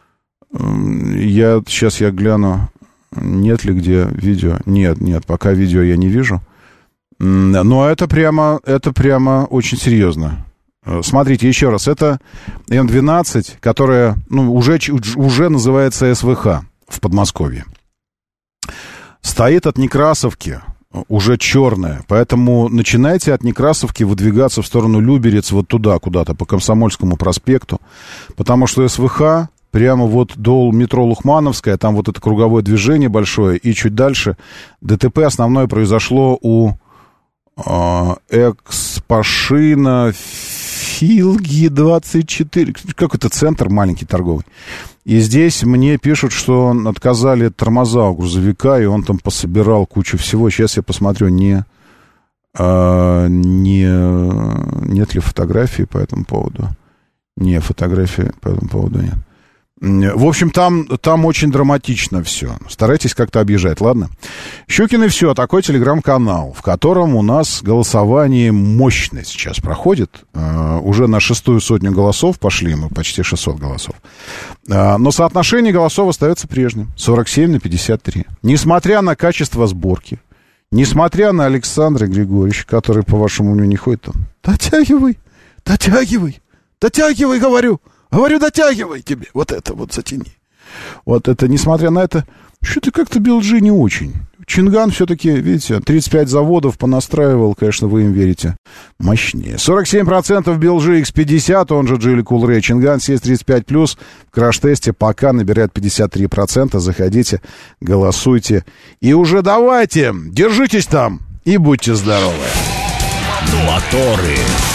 сейчас я гляну, нет ли где видео. Нет, нет, пока видео я не вижу. Но это прямо, это прямо очень серьезно. Смотрите, еще раз, это М двенадцать, которая, ну, уже, уже называется СВХ в Подмосковье. Стоит от Некрасовки, уже черная, поэтому начинайте от Некрасовки выдвигаться в сторону Люберец, вот туда, куда-то, по Комсомольскому проспекту, потому что СВХ прямо вот до метро Лухмановская, там вот это круговое движение большое, и чуть дальше ДТП основное произошло у э, Экспошина Филги двадцать четыре, какой-то центр маленький торговый. И здесь мне пишут, что отказали тормоза у грузовика, и он там пособирал кучу всего. Сейчас я посмотрю, не, а, не, нет ли фотографии по этому поводу. Не, фотографии по этому поводу нет. В общем, там, там очень драматично все. Старайтесь как-то объезжать, ладно? Щукин и все, такой телеграм-канал, в котором у нас голосование мощное сейчас проходит. Uh, уже на шестую сотню голосов пошли мы, почти шестьсот голосов. Uh, но соотношение голосов остается прежним. сорок семь на пятьдесят три. Несмотря на качество сборки, несмотря на Александра Григорьевича, который, по вашему мнению, не ходит там. Дотягивай, дотягивай, дотягивай, говорю. Говорю, дотягивай тебе. Вот это вот затяни. Вот это, несмотря на это, что-то как-то би эл джи не очень. Чинган все-таки, видите, тридцать пять заводов понастраивал, конечно, вы им верите, мощнее. сорок семь процентов би эл джи икс пятьдесят, он же Geely Coolray. Чинган си эс тридцать пять плюс в краш-тесте пока набирает пятьдесят три процента. Заходите, голосуйте. И уже давайте, держитесь там и будьте здоровы. Моторы.